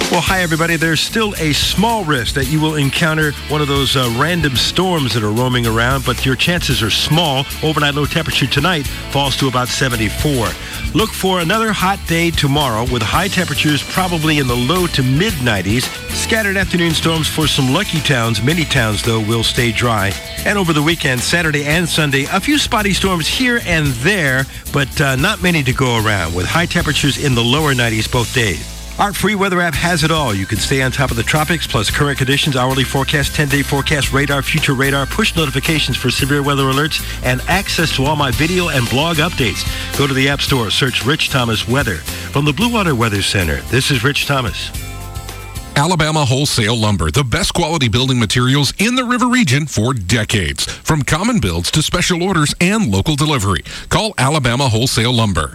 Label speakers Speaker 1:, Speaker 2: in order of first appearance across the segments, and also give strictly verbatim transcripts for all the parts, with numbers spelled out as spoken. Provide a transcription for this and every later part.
Speaker 1: Well, hi, everybody. There's still a small risk that you will encounter one of those uh, random storms that are roaming around, but your chances are small. Overnight low temperature tonight falls to about seventy-four. Look for another hot day tomorrow with high temperatures probably in the low to mid nineties. Scattered afternoon storms for some lucky towns. Many towns, though, will stay dry. And over the weekend, Saturday and Sunday, a few spotty storms here and there, but uh, not many to go around with high temperatures in the lower nineties both days. Our free weather app has it all. You can stay on top of the tropics, plus current conditions, hourly forecast, ten-day forecast, radar, future radar, push notifications for severe weather alerts, and access to all my video and blog updates. Go to the App Store, search Rich Thomas Weather. From the Blue Water Weather Center, this is Rich Thomas.
Speaker 2: Alabama Wholesale Lumber, the best quality building materials in the River Region for decades. From common builds to special orders and local delivery. Call Alabama Wholesale Lumber.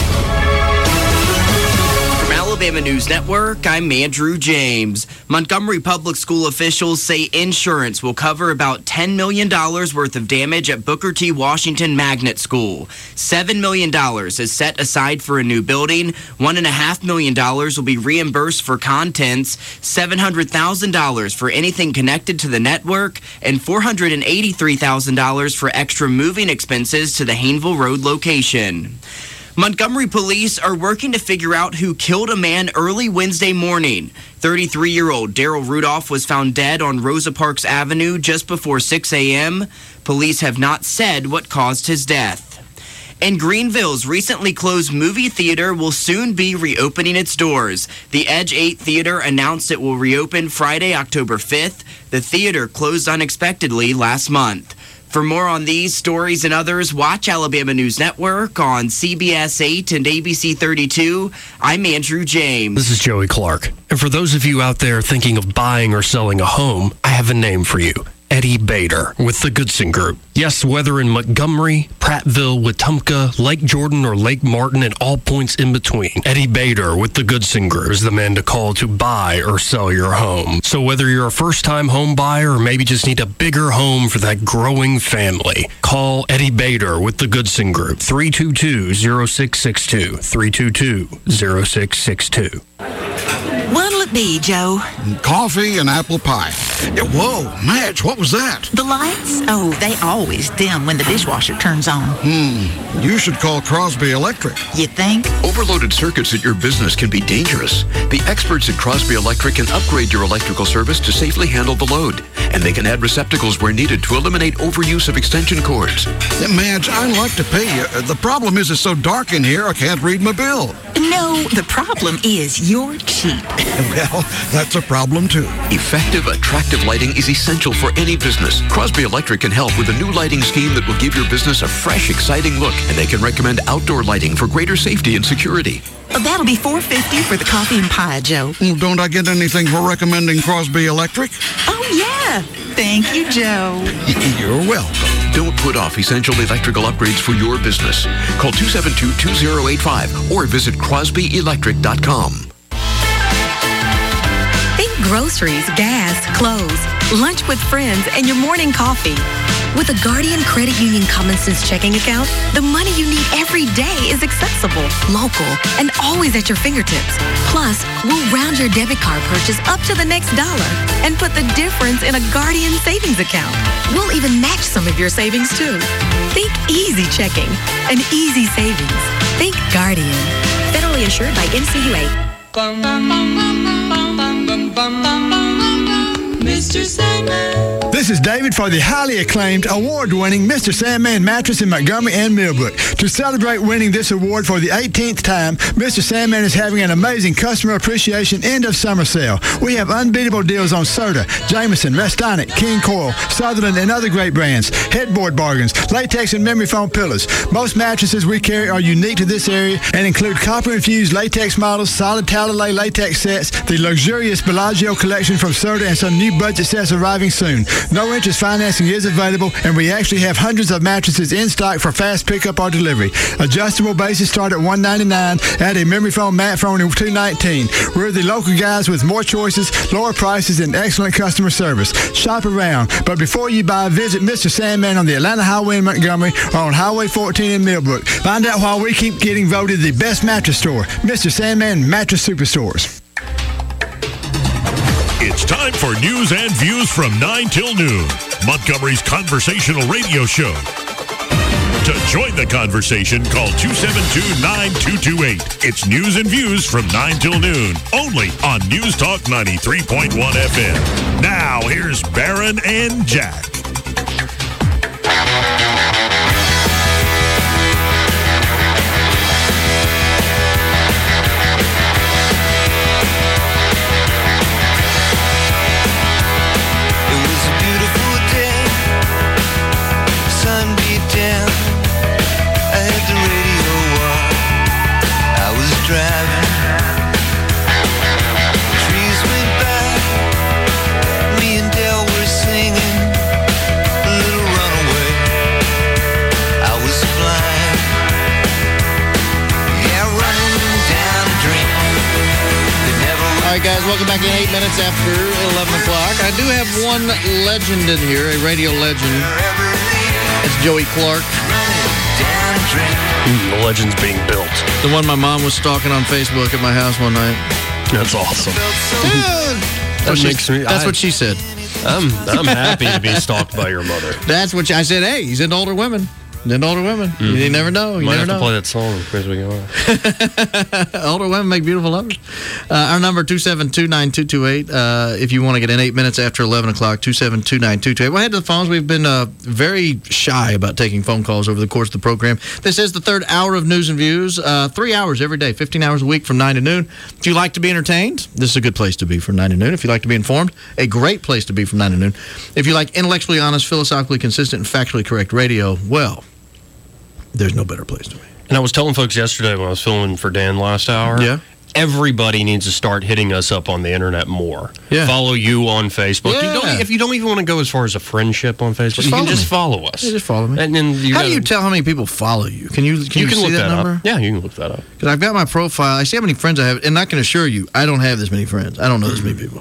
Speaker 3: Alabama News Network, I'm Andrew James. Montgomery Public School officials say insurance will cover about ten million dollars worth of damage at Booker T. Washington Magnet School. seven million dollars is set aside for a new building. one point five million dollars will be reimbursed for contents. seven hundred thousand dollars for anything connected to the network. And four hundred eighty-three thousand dollars for extra moving expenses to the Hayneville Road location. Montgomery police are working to figure out who killed a man early Wednesday morning. thirty-three-year-old Daryl Rudolph was found dead on Rosa Parks Avenue just before six a.m. Police have not said what caused his death. And Greenville's recently closed movie theater will soon be reopening its doors. The Edge eight Theater announced it will reopen Friday, October fifth. The theater closed unexpectedly last month. For more on these stories and others, watch Alabama News Network on C B S eight and A B C thirty-two. I'm Andrew James.
Speaker 4: This is Joey Clark. And for those of you out there thinking of buying or selling a home, I have a name for you. Eddie Bader with the Goodson Group. Yes, whether in Montgomery, Prattville, Wetumpka, Lake Jordan, or Lake Martin, and all points in between, Eddie Bader with the Goodson Group is the man to call to buy or sell your home. So whether you're a first-time home buyer or maybe just need a bigger home for that growing family, call Eddie Bader with the Goodson Group, three two two, zero six six two, three two two, zero six six two.
Speaker 5: What'll it be, Joe?
Speaker 6: Coffee and apple pie. Whoa, Madge, what was that?
Speaker 5: The lights? Oh, they always dim when the dishwasher turns on.
Speaker 6: Hmm, you should call Crosby Electric.
Speaker 5: You think?
Speaker 7: Overloaded circuits at your business can be dangerous. The experts at Crosby Electric can upgrade your electrical service to safely handle the load. And they can add receptacles where needed to eliminate overuse of extension cords.
Speaker 6: Madge, I'd like to pay you. The problem is it's so dark in here, I can't read my bill.
Speaker 5: No, the problem is you're cheap.
Speaker 6: Well, that's a problem too.
Speaker 7: Effective, attractive lighting is essential for any business. Crosby Electric can help with a new lighting scheme that will give your business a fresh, exciting look. And they can recommend outdoor lighting for greater safety and security.
Speaker 5: Oh, that'll be four dollars and fifty cents for the coffee and pie, Joe.
Speaker 6: Well, don't I get anything for recommending Crosby Electric?
Speaker 5: Oh, yeah. Thank you, Joe.
Speaker 6: You're welcome.
Speaker 7: Don't put off essential electrical upgrades for your business. Call two seven two, two zero eight five or visit crosby electric dot com.
Speaker 8: Think groceries, gas, clothes, lunch with friends, and your morning coffee. With a Guardian Credit Union Common Sense checking account, the money you need every day is accessible, local, and always at your fingertips. Plus, we'll round your debit card purchase up to the next dollar and put the difference in a Guardian savings account. We'll even match some of your savings, too. Think easy checking and easy savings. Think Guardian. Federally insured by N C U A.
Speaker 9: Mister Sandman.
Speaker 10: This is David for the highly acclaimed, award-winning Mister Sandman mattress in Montgomery and Millbrook. To celebrate winning this award for the eighteenth time, Mister Sandman is having an amazing customer appreciation end-of-summer sale. We have unbeatable deals on Serta, Jameson, Restonic, King Coil, Sutherland, and other great brands, headboard bargains, latex and memory foam pillows. Most mattresses we carry are unique to this area and include copper-infused latex models, solid Talalay latex sets, the luxurious Bellagio collection from Serta, and some new budget sets arriving soon. No interest financing is available, and we actually have hundreds of mattresses in stock for fast pickup or delivery. Adjustable bases start at one hundred ninety-nine dollars. Add a memory foam mat for only two hundred nineteen dollars. We're the local guys with more choices, lower prices, and excellent customer service. Shop around, but before you buy, visit Mister Sandman on the Atlanta Highway in Montgomery or on Highway fourteen in Millbrook. Find out why we keep getting voted the best mattress store. Mister Sandman Mattress Superstores.
Speaker 11: It's time for news and views from nine till noon. Montgomery's conversational radio show. To join the conversation, call two seven two, nine two two eight. It's news and views from nine till noon, only on News Talk ninety-three point one F M. Now, here's Barron and Jack.
Speaker 12: Guys, welcome back in eight minutes after eleven o'clock. I do have one legend in here, a radio legend. It's Joey Clark.
Speaker 4: Mm, the legend's being built.
Speaker 12: The one my mom was stalking on Facebook at my house one night.
Speaker 4: That's awesome.
Speaker 12: Yeah. That
Speaker 4: That's
Speaker 12: makes me, that's I, what she said.
Speaker 4: I'm I'm happy to be stalked by your mother.
Speaker 12: That's what she, I said. Hey, he's into older women. Into older women. Mm-hmm. You never know. You
Speaker 4: Might
Speaker 12: never
Speaker 4: have to
Speaker 12: know.
Speaker 4: play that song as we go on.
Speaker 12: Older women make beautiful lovers. Uh, our number, two seven two, nine two two eight. Uh, if you want to get in eight minutes after eleven o'clock, two seven two, nine two two eight. We'll head to the phones. We've been uh, very shy about taking phone calls over the course of the program. This is the third hour of News and Views. Uh, three hours every day, fifteen hours a week from nine to noon. If you like to be entertained, this is a good place to be from nine to noon. If you like to be informed, a great place to be from nine to noon. If you like intellectually honest, philosophically consistent, and factually correct radio, well, there's no better place to be.
Speaker 4: And I was telling folks yesterday when I was filming for Dan last hour.
Speaker 12: Yeah.
Speaker 4: Everybody needs to start hitting us up on the internet more.
Speaker 12: Yeah.
Speaker 4: Follow you on Facebook.
Speaker 12: Yeah.
Speaker 4: You don't, if you don't even want to go as far as a friendship on Facebook,
Speaker 12: Just
Speaker 4: you can
Speaker 12: follow
Speaker 4: just
Speaker 12: me.
Speaker 4: follow us.
Speaker 12: Yeah, just follow me.
Speaker 4: And then you
Speaker 12: how
Speaker 4: gotta,
Speaker 12: do you tell how many people follow you? Can you can you,
Speaker 4: you can
Speaker 12: see
Speaker 4: look
Speaker 12: that,
Speaker 4: that
Speaker 12: number?
Speaker 4: up. Yeah, you can look that up.
Speaker 12: Because I've got my profile. I see how many friends I have, and I can assure you, I don't have this many friends. I don't know this many people.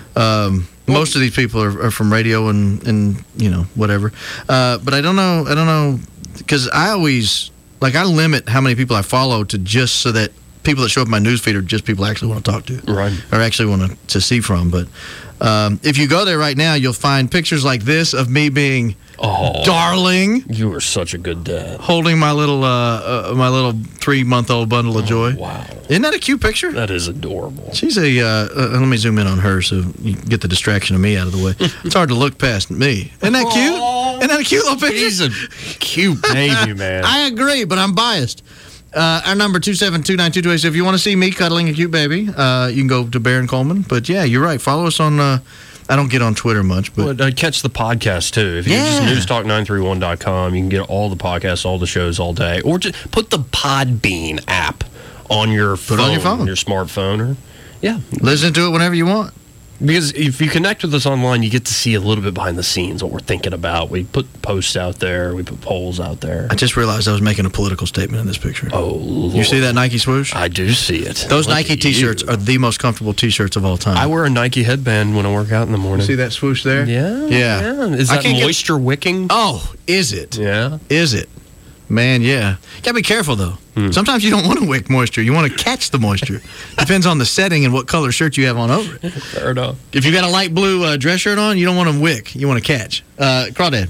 Speaker 12: Um, well, most of these people are, are from radio and, and you know whatever. Uh, but I don't know. I don't know because I always like I limit how many people I follow to just so that people that show up in my newsfeed are just people I actually want to talk to,
Speaker 4: right?
Speaker 12: Or actually want to, to see from. But um, if you go there right now, you'll find pictures like this of me being
Speaker 4: oh,
Speaker 12: darling.
Speaker 4: You are such a good dad.
Speaker 12: Holding my little uh, uh, my little three month old bundle of joy.
Speaker 4: Oh, wow,
Speaker 12: isn't that a cute picture?
Speaker 4: That is adorable.
Speaker 12: She's a. Uh, uh, let me zoom in on her so you get the distraction of me out of the way. It's hard to look past me. Isn't that cute? Isn't that a cute little picture?
Speaker 4: She's a cute baby, man.
Speaker 12: I agree, but I'm biased. Uh, our number, two seven two, nine two two eight. So if you want to see me cuddling a cute baby, uh, you can go to Barron Coleman. But yeah, you're right. Follow us on, uh, I don't get on Twitter much. But
Speaker 4: well, uh, catch the podcast too. If you
Speaker 12: yeah.
Speaker 4: just news talk nine three one dot com, you can get all the podcasts, all the shows all day. Or just put the Podbean app on your phone.
Speaker 12: Put it on your phone.
Speaker 4: Your smartphone. Or, yeah.
Speaker 12: Listen to it whenever you want.
Speaker 4: Because if you connect with us online, you get to see a little bit behind the scenes, what we're thinking about. We put posts out there. We put polls out there.
Speaker 12: I just realized I was making a political statement in this picture.
Speaker 4: Oh, Lord.
Speaker 12: You see that Nike swoosh?
Speaker 4: I do see it.
Speaker 12: Those
Speaker 4: Look
Speaker 12: Nike T-shirts
Speaker 4: you.
Speaker 12: are the most comfortable T-shirts of all time.
Speaker 4: I wear a Nike headband when I work out in the morning.
Speaker 12: See that swoosh there?
Speaker 4: Yeah.
Speaker 12: Yeah.
Speaker 4: yeah. Is that moisture get... wicking?
Speaker 12: Oh, is it?
Speaker 4: Yeah.
Speaker 12: Is it? Man, yeah. You gotta be careful, though. Hmm. Sometimes you don't want to wick moisture. You want to catch the moisture. Depends on the setting and what color shirt you have on over it.
Speaker 4: Fair enough.
Speaker 12: If you got a light blue uh, dress shirt on, you don't want to wick. You want to catch. Uh, Crawdad.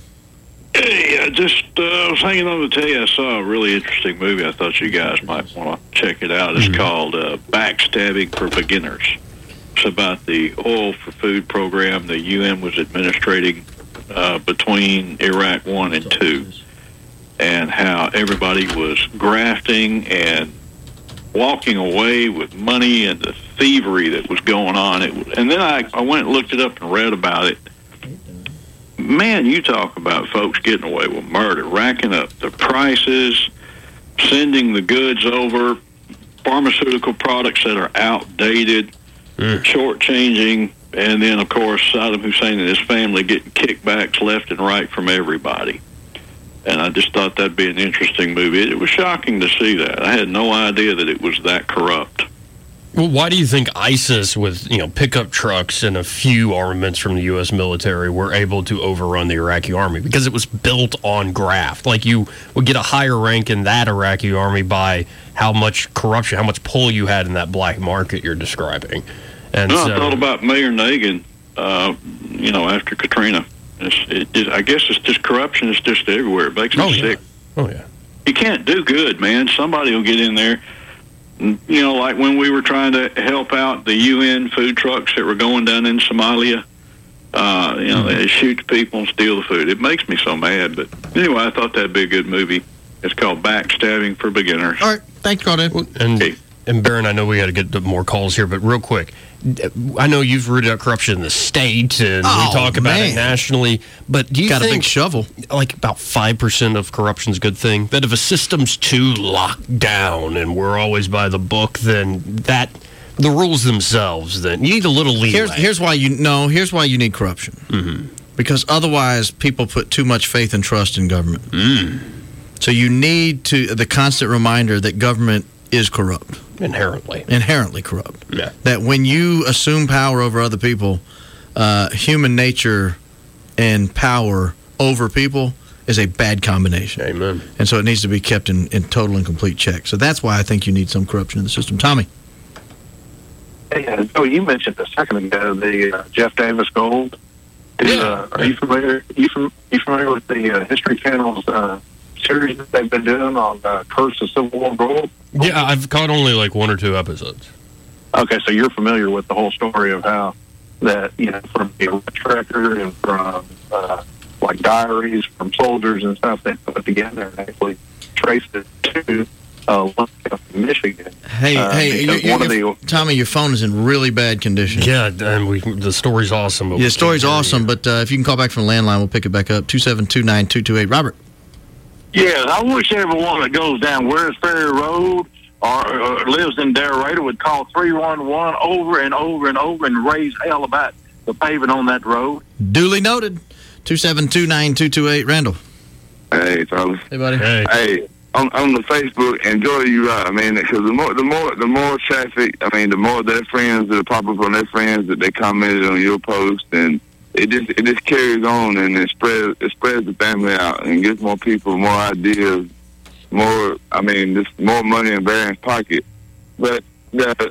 Speaker 13: Hey, I just uh, was hanging on to tell you I saw a really interesting movie. I thought you guys might want to check it out. It's mm-hmm. called uh, Backstabbing for Beginners. It's about the Oil for Food program the U N was administrating uh, between Iraq one and two. And how everybody was grafting and walking away with money and the thievery that was going on. It, and then I, I went and looked it up and read about it. Man, you talk about folks getting away with murder, racking up the prices, sending the goods over, pharmaceutical products that are outdated, mm. shortchanging, and then, of course, Saddam Hussein and his family getting kickbacks left and right from everybody. And I just thought that'd be an interesting movie. It was shocking to see that. I had no idea that it was that corrupt.
Speaker 4: Well, why do you think ISIS, with you know pickup trucks and a few armaments from the U S military, were able to overrun the Iraqi army? Because it was built on graft. Like, you would get a higher rank in that Iraqi army by how much corruption, how much pull you had in that black market you're describing. And
Speaker 13: no,
Speaker 4: so,
Speaker 13: I thought about Mayor Nagin, uh, you know, after Katrina. It's, it, it, I guess it's just corruption is just everywhere. It makes me
Speaker 4: oh,
Speaker 13: sick.
Speaker 4: Yeah. Oh, yeah.
Speaker 13: You can't do good, man. Somebody will get in there. You know, like when we were trying to help out the U N food trucks that were going down in Somalia. Uh, you know, mm-hmm. they shoot the people and steal the food. It makes me so mad. But anyway, I thought that'd be a good movie. It's called Backstabbing for Beginners.
Speaker 12: All right. Thanks, Crawdad.
Speaker 4: And,
Speaker 13: okay.
Speaker 4: and Barron, I know we got to get to more calls here, but real quick. I know you've rooted out corruption in the state, and
Speaker 12: oh,
Speaker 4: we talk about
Speaker 12: man.
Speaker 4: it nationally, but do you
Speaker 12: got
Speaker 4: think
Speaker 12: a big shovel?
Speaker 4: Like about five percent of corruption's a good thing? That if a system's too locked down and we're always by the book, then that the rules themselves, then you need a little leeway.
Speaker 12: Here's, here's why you no. Here's why you need corruption.
Speaker 4: Mm-hmm.
Speaker 12: Because otherwise, people put too much faith and trust in government.
Speaker 4: Mm.
Speaker 12: So you need to the constant reminder that government is corrupt.
Speaker 4: Inherently.
Speaker 12: Inherently corrupt.
Speaker 4: Yeah.
Speaker 12: That when you assume power over other people, uh, human nature and power over people is a bad combination.
Speaker 4: Amen.
Speaker 12: And so it needs to be kept in, in total and complete check. So that's why I think you need some corruption in the system. Tommy.
Speaker 14: Hey, uh, Joe, you mentioned a second ago the uh, Jeff Davis Gold. Is,
Speaker 4: Yeah.
Speaker 14: Uh, are you familiar? You, from, you familiar with the uh, History Channel's uh, series that they've been doing on uh, Curse of Civil War Gold?
Speaker 4: Yeah, I've caught only like one or two episodes.
Speaker 14: Okay, so you're familiar with the whole story of how that, you know, from the arrest record and from uh, like diaries from soldiers and stuff they put together and actually traced it to uh, Michigan.
Speaker 12: Hey,
Speaker 14: uh,
Speaker 12: hey, you, you,
Speaker 14: one of the,
Speaker 12: Tommy, your phone is in really bad condition.
Speaker 4: Yeah, and we the story's awesome. But
Speaker 12: yeah, the story's awesome, but uh, if you can call back from the landline, we'll pick it back up. two seven two, nine two two eight. Robert.
Speaker 15: Yeah, I wish everyone that goes down Wares Ferry Road or, or lives in Darrell would call three one one over and over and over and raise hell about the paving on that road.
Speaker 12: Duly noted. two seven two, nine two two eight. Randall.
Speaker 16: Hey, fellas.
Speaker 12: Hey, buddy.
Speaker 4: Hey.
Speaker 16: Hey, on, on the Facebook, and Joy, you're right. I mean, because the more, the more, the more traffic. I mean, the more their friends that pop up on their friends that they commented on your post, and it just it just carries on and it spreads it spreads the family out and gives more people more ideas, more. I mean, just more money in Barron's pocket. But the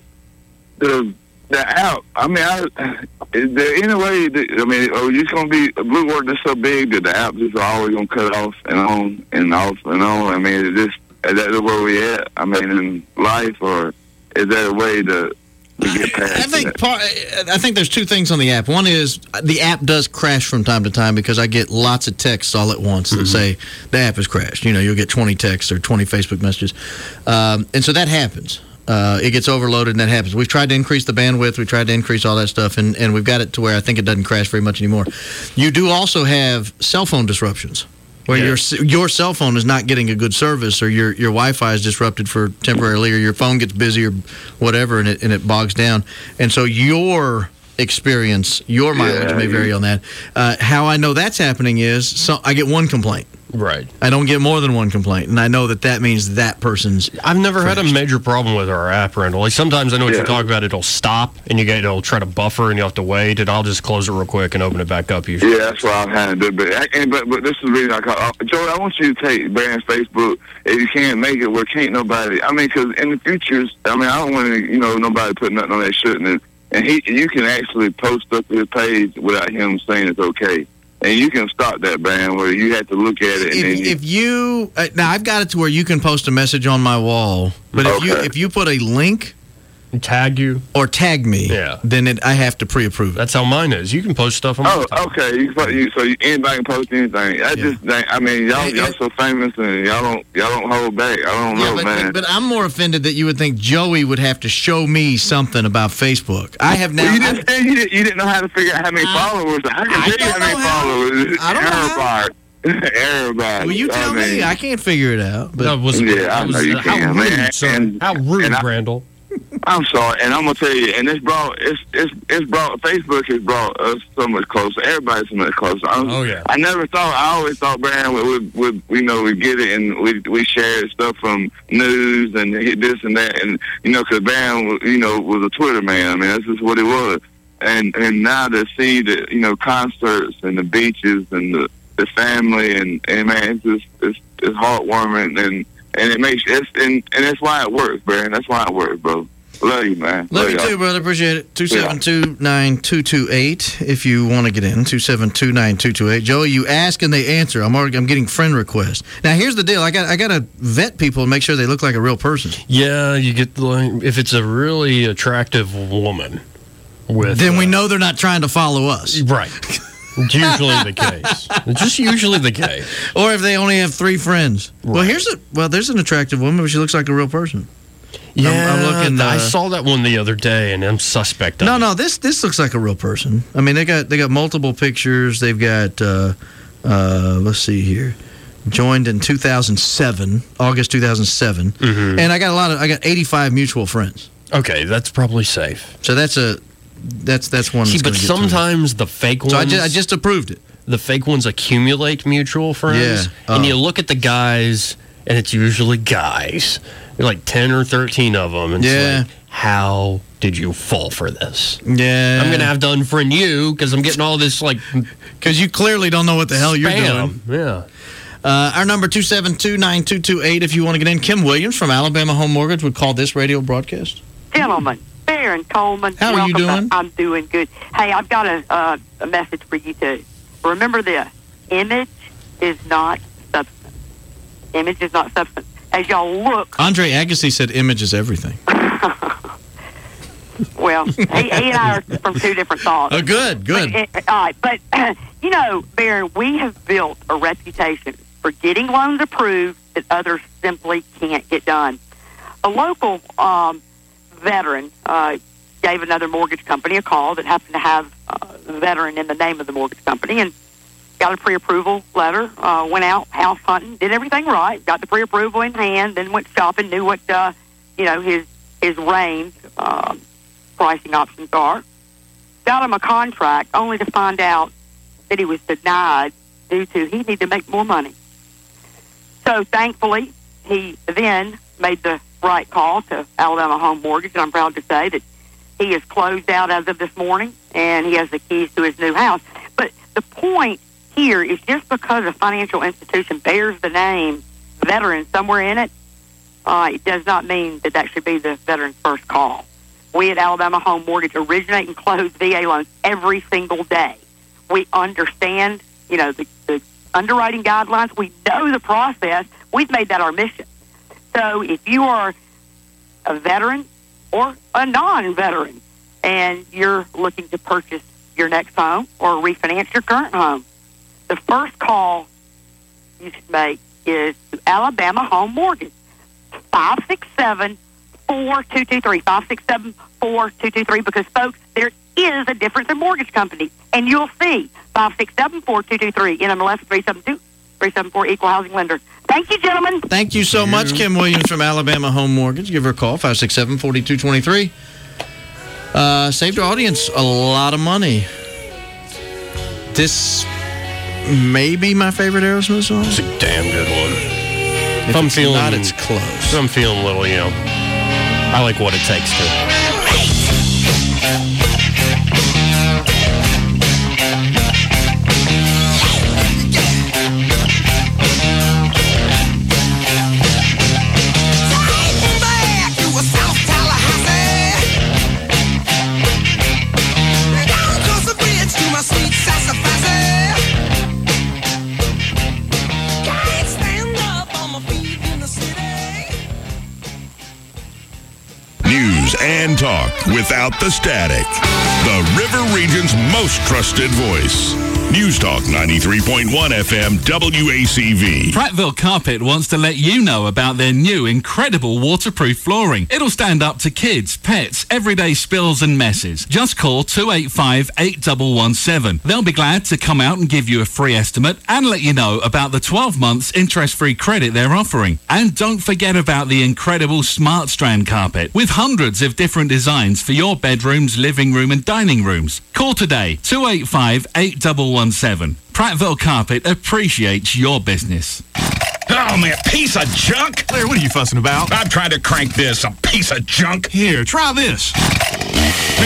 Speaker 16: the the app. I mean, I, is there any way that, I mean, are you gonna be Blue Work is so big that the app just always gonna cut off and on and off and on? I mean, is this is that where we at? I mean, in life, or is there a way to?
Speaker 12: I, I think part, I think there's two things on the app. One is the app does crash from time to time because I get lots of texts all at once that mm-hmm. say the app has crashed. You know, you'll get twenty texts or twenty Facebook messages, um, and so that happens. Uh, it gets overloaded and that happens. We've tried to increase the bandwidth. We tried to increase all that stuff, and, and we've got it to where I think it doesn't crash very much anymore. You do also have cell phone disruptions, where yeah. your your cell phone is not getting a good service, or your your Wi-Fi is disrupted for temporarily, or your phone gets busy or whatever, and it and it bogs down. And so your experience, your mileage yeah, may vary yeah. on that. Uh, how I know that's happening is so I get one complaint.
Speaker 4: Right.
Speaker 12: I don't get more than one complaint, and I know that that means that person's.
Speaker 4: I've never
Speaker 12: crashed.
Speaker 4: had a major problem with our app, Randall. Like sometimes I know what
Speaker 16: yeah.
Speaker 4: you're talking about. It'll stop, and you get it'll try to buffer, and you have to wait, and I'll just close it real quick and open it back up. Usually.
Speaker 16: Yeah, that's what I'm having to do. But, I, and, but but this is the reason I call. Uh, Joey, I want you to take Barron's Facebook if you can't make it where can't nobody. I mean, because in the future, I mean, I don't want to, you know, nobody put nothing on that shouldn't. And, and he, you can actually post up his page without him saying it's okay. And you can stop that, Barron, where you have to look at it. And
Speaker 12: if,
Speaker 16: then you,
Speaker 12: if you uh, now, I've got it to where you can post a message on my wall, but if
Speaker 16: okay.
Speaker 12: you if you put a link,
Speaker 4: tag you
Speaker 12: or tag me,
Speaker 4: yeah.
Speaker 12: then it, I have to pre-approve it.
Speaker 4: That's how mine is. You can post stuff on.
Speaker 16: Oh, okay. You, you, so you, anybody can post anything. I yeah. just, think, I mean, y'all, y'all so famous and y'all don't, y'all don't hold back. I don't
Speaker 12: yeah,
Speaker 16: know,
Speaker 12: but,
Speaker 16: man.
Speaker 12: But, but I'm more offended that you would think Joey would have to show me something about Facebook. I have now.
Speaker 16: Well, you, didn't, I, you, didn't, you didn't know how to figure out how many I, followers. I can tell you how many
Speaker 12: how,
Speaker 16: followers.
Speaker 12: I don't
Speaker 16: Everybody. Everybody.
Speaker 12: Well, you tell
Speaker 16: I mean,
Speaker 12: me. I can't figure it out. But
Speaker 4: that was,
Speaker 16: yeah,
Speaker 4: that
Speaker 16: I
Speaker 4: was,
Speaker 16: know you
Speaker 4: uh,
Speaker 16: can.
Speaker 4: How rude,
Speaker 16: man.
Speaker 4: sir.
Speaker 16: And,
Speaker 4: how rude,
Speaker 16: and I,
Speaker 4: Randall.
Speaker 16: I'm sorry, and I'm gonna tell you, and it's brought it's it's it's brought Facebook has brought us so much closer. Everybody's so much closer. I'm,
Speaker 4: oh yeah.
Speaker 16: I never thought. I always thought Barron would, would, would you know we get it and we we shared stuff from news and this and that, and you know because Barron you know was a Twitter man. I mean that's just what it was. And and now to see the you know concerts and the beaches and the, the family and and man it's just it's it's heartwarming and. And it makes it's and, and that's why it works, Barron. That's why it works, bro. Love you, man.
Speaker 12: Love, Love you
Speaker 16: y'all.
Speaker 12: too, brother. Appreciate it. two seven two, nine two two eight if you want to get in. two seven two, nine two two eight. Joey, you ask and they answer. I'm already, I'm getting friend requests. Now, here's the deal. I got I got to vet people and make sure they look like a real person.
Speaker 4: Yeah, you get like, if it's a really attractive woman with
Speaker 12: Then
Speaker 4: uh,
Speaker 12: we know they're not trying to follow us.
Speaker 4: Right. It's usually the case. It's just usually the case.
Speaker 12: Or if they only have three friends. Right. Well, here's a well, there's an attractive woman, but she looks like a real person.
Speaker 4: Yeah,
Speaker 12: I'm, I'm looking, uh,
Speaker 4: I saw that one the other day, and I'm suspect of
Speaker 12: No,
Speaker 4: it.
Speaker 12: no, this this looks like a real person. I mean, they got they got multiple pictures. They've got uh, uh, let's see here, joined in two thousand seven, August two thousand seven,
Speaker 4: mm-hmm.
Speaker 12: and I got a lot of I got eighty-five mutual friends.
Speaker 4: Okay, that's probably safe.
Speaker 12: So that's a that's that's one.
Speaker 4: See,
Speaker 12: that's
Speaker 4: but sometimes the fake ones.
Speaker 12: So I just, I just approved it.
Speaker 4: The fake ones accumulate mutual friends,
Speaker 12: yeah.
Speaker 4: uh, and
Speaker 12: oh.
Speaker 4: you look at the guys, and it's usually guys. Like ten or thirteen of them. And
Speaker 12: yeah.
Speaker 4: It's like, how did you fall for this?
Speaker 12: Yeah.
Speaker 4: I'm going to have to unfriend you because I'm getting all this, like...
Speaker 12: Because you clearly don't know what the hell you're
Speaker 4: spam.
Speaker 12: doing.
Speaker 4: Yeah.
Speaker 12: Uh, our number, two seven two, nine two two eight, if you want to get in. Kim Williams from Alabama Home Mortgage would call this radio broadcast.
Speaker 17: Gentlemen, Baron Coleman.
Speaker 12: How are you doing?
Speaker 17: Back. I'm doing good. Hey, I've got a, uh, a message for you too. Remember this. Image is not substance. Image is not substance. As y'all look...
Speaker 12: Andre Agassi said image is everything.
Speaker 17: Well, he, he and I are from two different thoughts.
Speaker 12: Oh, good, good.
Speaker 17: But, all right, but, you know, Baron, we have built a reputation for getting loans approved that others simply can't get done. A local um, veteran uh, gave another mortgage company a call that happened to have uh, veteran in the name of the mortgage company, and got a pre-approval letter, uh, went out house hunting, did everything right, got the pre-approval in hand, then went shopping, knew what, uh, you know, his his range uh, pricing options are. Got him a contract only to find out that he was denied due to he needed to make more money. So thankfully, he then made the right call to Alabama Home Mortgage, and I'm proud to say that he is closed out as of this morning, and he has the keys to his new house. But the point here is just because a financial institution bears the name veteran somewhere in it, uh, it does not mean that that should be the veteran's first call. We at Alabama Home Mortgage originate and close V A loans every single day. We understand, you know, the, the underwriting guidelines. We know the process. We've made that our mission. So if you are a veteran or a non-veteran and you're looking to purchase your next home or refinance your current home, the first call you should make is to Alabama Home Mortgage, five six seven, four two two three, five six seven, four two two three, because, folks, there is a difference in mortgage companies, and you'll see five six seven, four two two three, N M L S three seven two, three seven four, Equal Housing Lender. Thank you, gentlemen.
Speaker 12: Thank you so much, Kim Williams from Alabama Home Mortgage. Give her a call, five six seven, four two two three. Uh, saved our audience a lot of money. This may be my favorite Aerosmith song.
Speaker 4: It's a damn good one.
Speaker 12: If,
Speaker 4: if I'm
Speaker 12: it's
Speaker 4: feeling
Speaker 12: not, it's close.
Speaker 4: If I'm feeling a little, you know, I like What It Takes to.
Speaker 11: News and talk without the static. The River Region's most trusted voice. News Talk ninety-three point one F M W A C V.
Speaker 18: Prattville Carpet wants to let you know about their new incredible waterproof flooring. It'll stand up to kids, pets, everyday spills and messes. Just call two eight five, eight one one seven. They'll be glad to come out and give you a free estimate and let you know about the twelve months interest-free credit they're offering. And don't forget about the incredible Smart Strand carpet with hundreds of different designs for your bedrooms, living room and dining rooms. Call today, two eight five, eight one one seven. Prattville Carpet appreciates your business.
Speaker 19: Oh, man, piece of junk.
Speaker 20: Claire, what are you fussing about?
Speaker 19: I'm trying to crank this, a piece of junk.
Speaker 20: Here, try this.
Speaker 19: Man.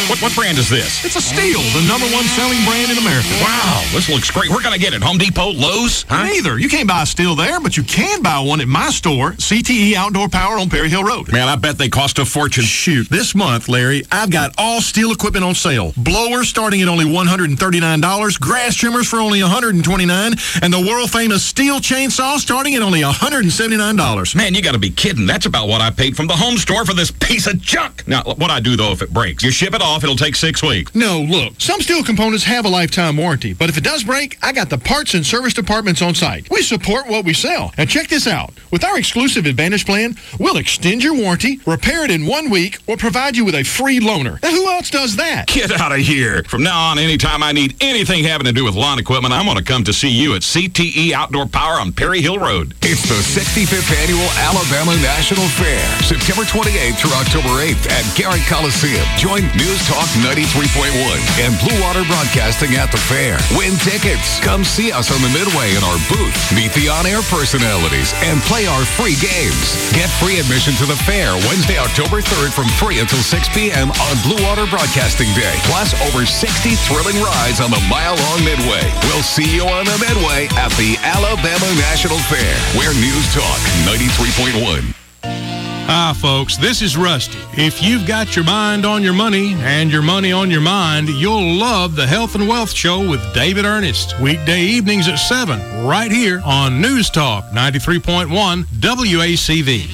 Speaker 19: What, what brand is this?
Speaker 20: It's a Steel, the number one selling brand in America.
Speaker 19: Wow, this looks great. Where can I get it? Home Depot, Lowe's? Huh?
Speaker 20: Neither. You can't buy a Steel there, but you can buy one at my store, C T E Outdoor Power on Perry Hill Road.
Speaker 19: Man, I bet they cost a fortune.
Speaker 20: Shoot, this month, Larry, I've got all Steel equipment on sale. Blowers starting at only one hundred thirty-nine dollars, grass trimmers for only one hundred twenty-nine dollars, and the world-famous Steel chainsaw starting at only one hundred seventy-nine dollars.
Speaker 19: Man, you got to be kidding. That's about what I paid from the home store for this piece of junk. Now, what I do, though, if it breaks, you ship it off, it'll take six weeks.
Speaker 20: No, look, some Steel components have a lifetime warranty, but if it does break, I got the parts and service departments on site. We support what we sell. And check this out. With our exclusive Advantage plan, we'll extend your warranty, repair it in one week, or provide you with a free loaner. Now, who else does that?
Speaker 19: Get out of here. From now on, anytime I need anything having to do with lawn equipment, I'm going to come to see you at C T E Outdoor Power on Perry Hill Road.
Speaker 21: It's the sixty-fifth Annual Alabama National Fair, September twenty-eighth through October eighth at Garrett Coliseum. Join News Talk ninety-three point one and Blue Water Broadcasting at the fair. Win tickets. Come see us on the Midway in our booth. Meet the on-air personalities and play our free games. Get free admission to the fair Wednesday, October third from three until six p.m. on Blue Water Broadcasting Day. Plus over sixty thrilling rides on the mile-long Midway. We'll see you on the Midway at the Alabama National Fair, where News Talk ninety-three point one.
Speaker 22: Hi, folks. This is Rusty. If you've got your mind on your money and your money on your mind, you'll love the Health and Wealth Show with David Ernest. Weekday evenings at seven, right here on News Talk ninety-three point one W A C V.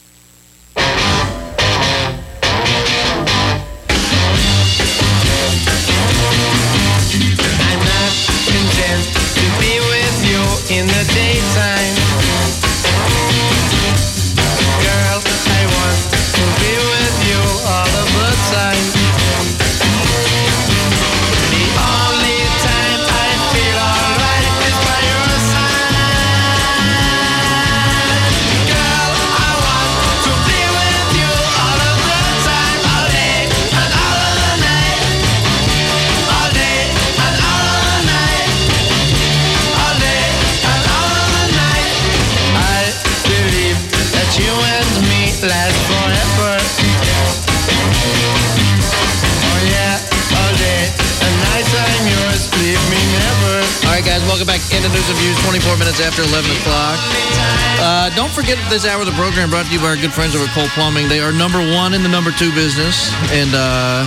Speaker 23: I'm not content to be with you in the daytime. Girl, I want to be with you all of the time. The only time I feel alright is by your side. Girl, I want to be with you all of the time, all day and all of the night. All day and all of the night. All day and all of the night. I believe that you and me last forever. Oh yeah, all day and night I'm yours, leave me never.
Speaker 12: All right, guys, welcome back into News and Views, twenty-four minutes after eleven o'clock. Uh, don't forget this hour of the program brought to you by our good friends over at Cole Plumbing. They are number one in the number two business, and uh,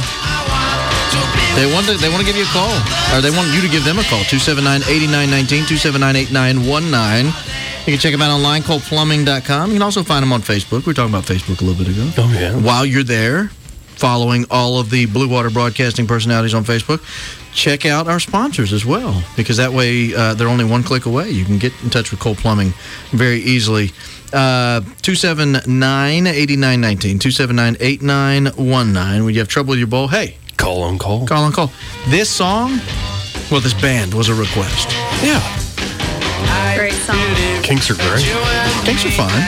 Speaker 12: they want to they want to give you a call, or they want you to give them a call, two seven nine, eight nine one nine, two seven nine, eight nine one nine. You can check them out online, cole plumbing dot com. You can also find them on Facebook. We were talking about Facebook a little bit ago.
Speaker 4: Oh, yeah.
Speaker 12: While you're there, following all of the Blue Water Broadcasting personalities on Facebook, check out our sponsors as well, because that way uh, they're only one click away. You can get in touch with Cole Plumbing very easily. Uh, two seven nine, eight nine one nine, two seven nine, eight nine one nine. When you have trouble with your bowl, hey.
Speaker 4: Call on call.
Speaker 12: Call on call. This song, well, this band was a request.
Speaker 4: Yeah.
Speaker 8: Great song.
Speaker 4: Kinks are great.
Speaker 12: Kinks are fine.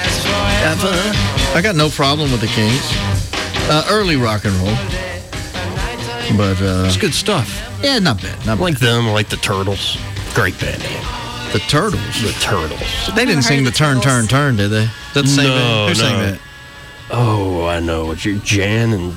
Speaker 12: I got no problem with the Kinks. Uh, early rock and roll. But, uh...
Speaker 4: it's good stuff.
Speaker 12: Yeah, not bad. Not
Speaker 4: I like
Speaker 12: bad.
Speaker 4: them. I like the Turtles. Great band name.
Speaker 12: The Turtles?
Speaker 4: The Turtles.
Speaker 12: They didn't sing the, the Turn, Turn, Turn, did they? That's the same
Speaker 4: no,
Speaker 12: band? Who
Speaker 4: no.
Speaker 12: sang that?
Speaker 4: Oh, I know. It's your Jan and...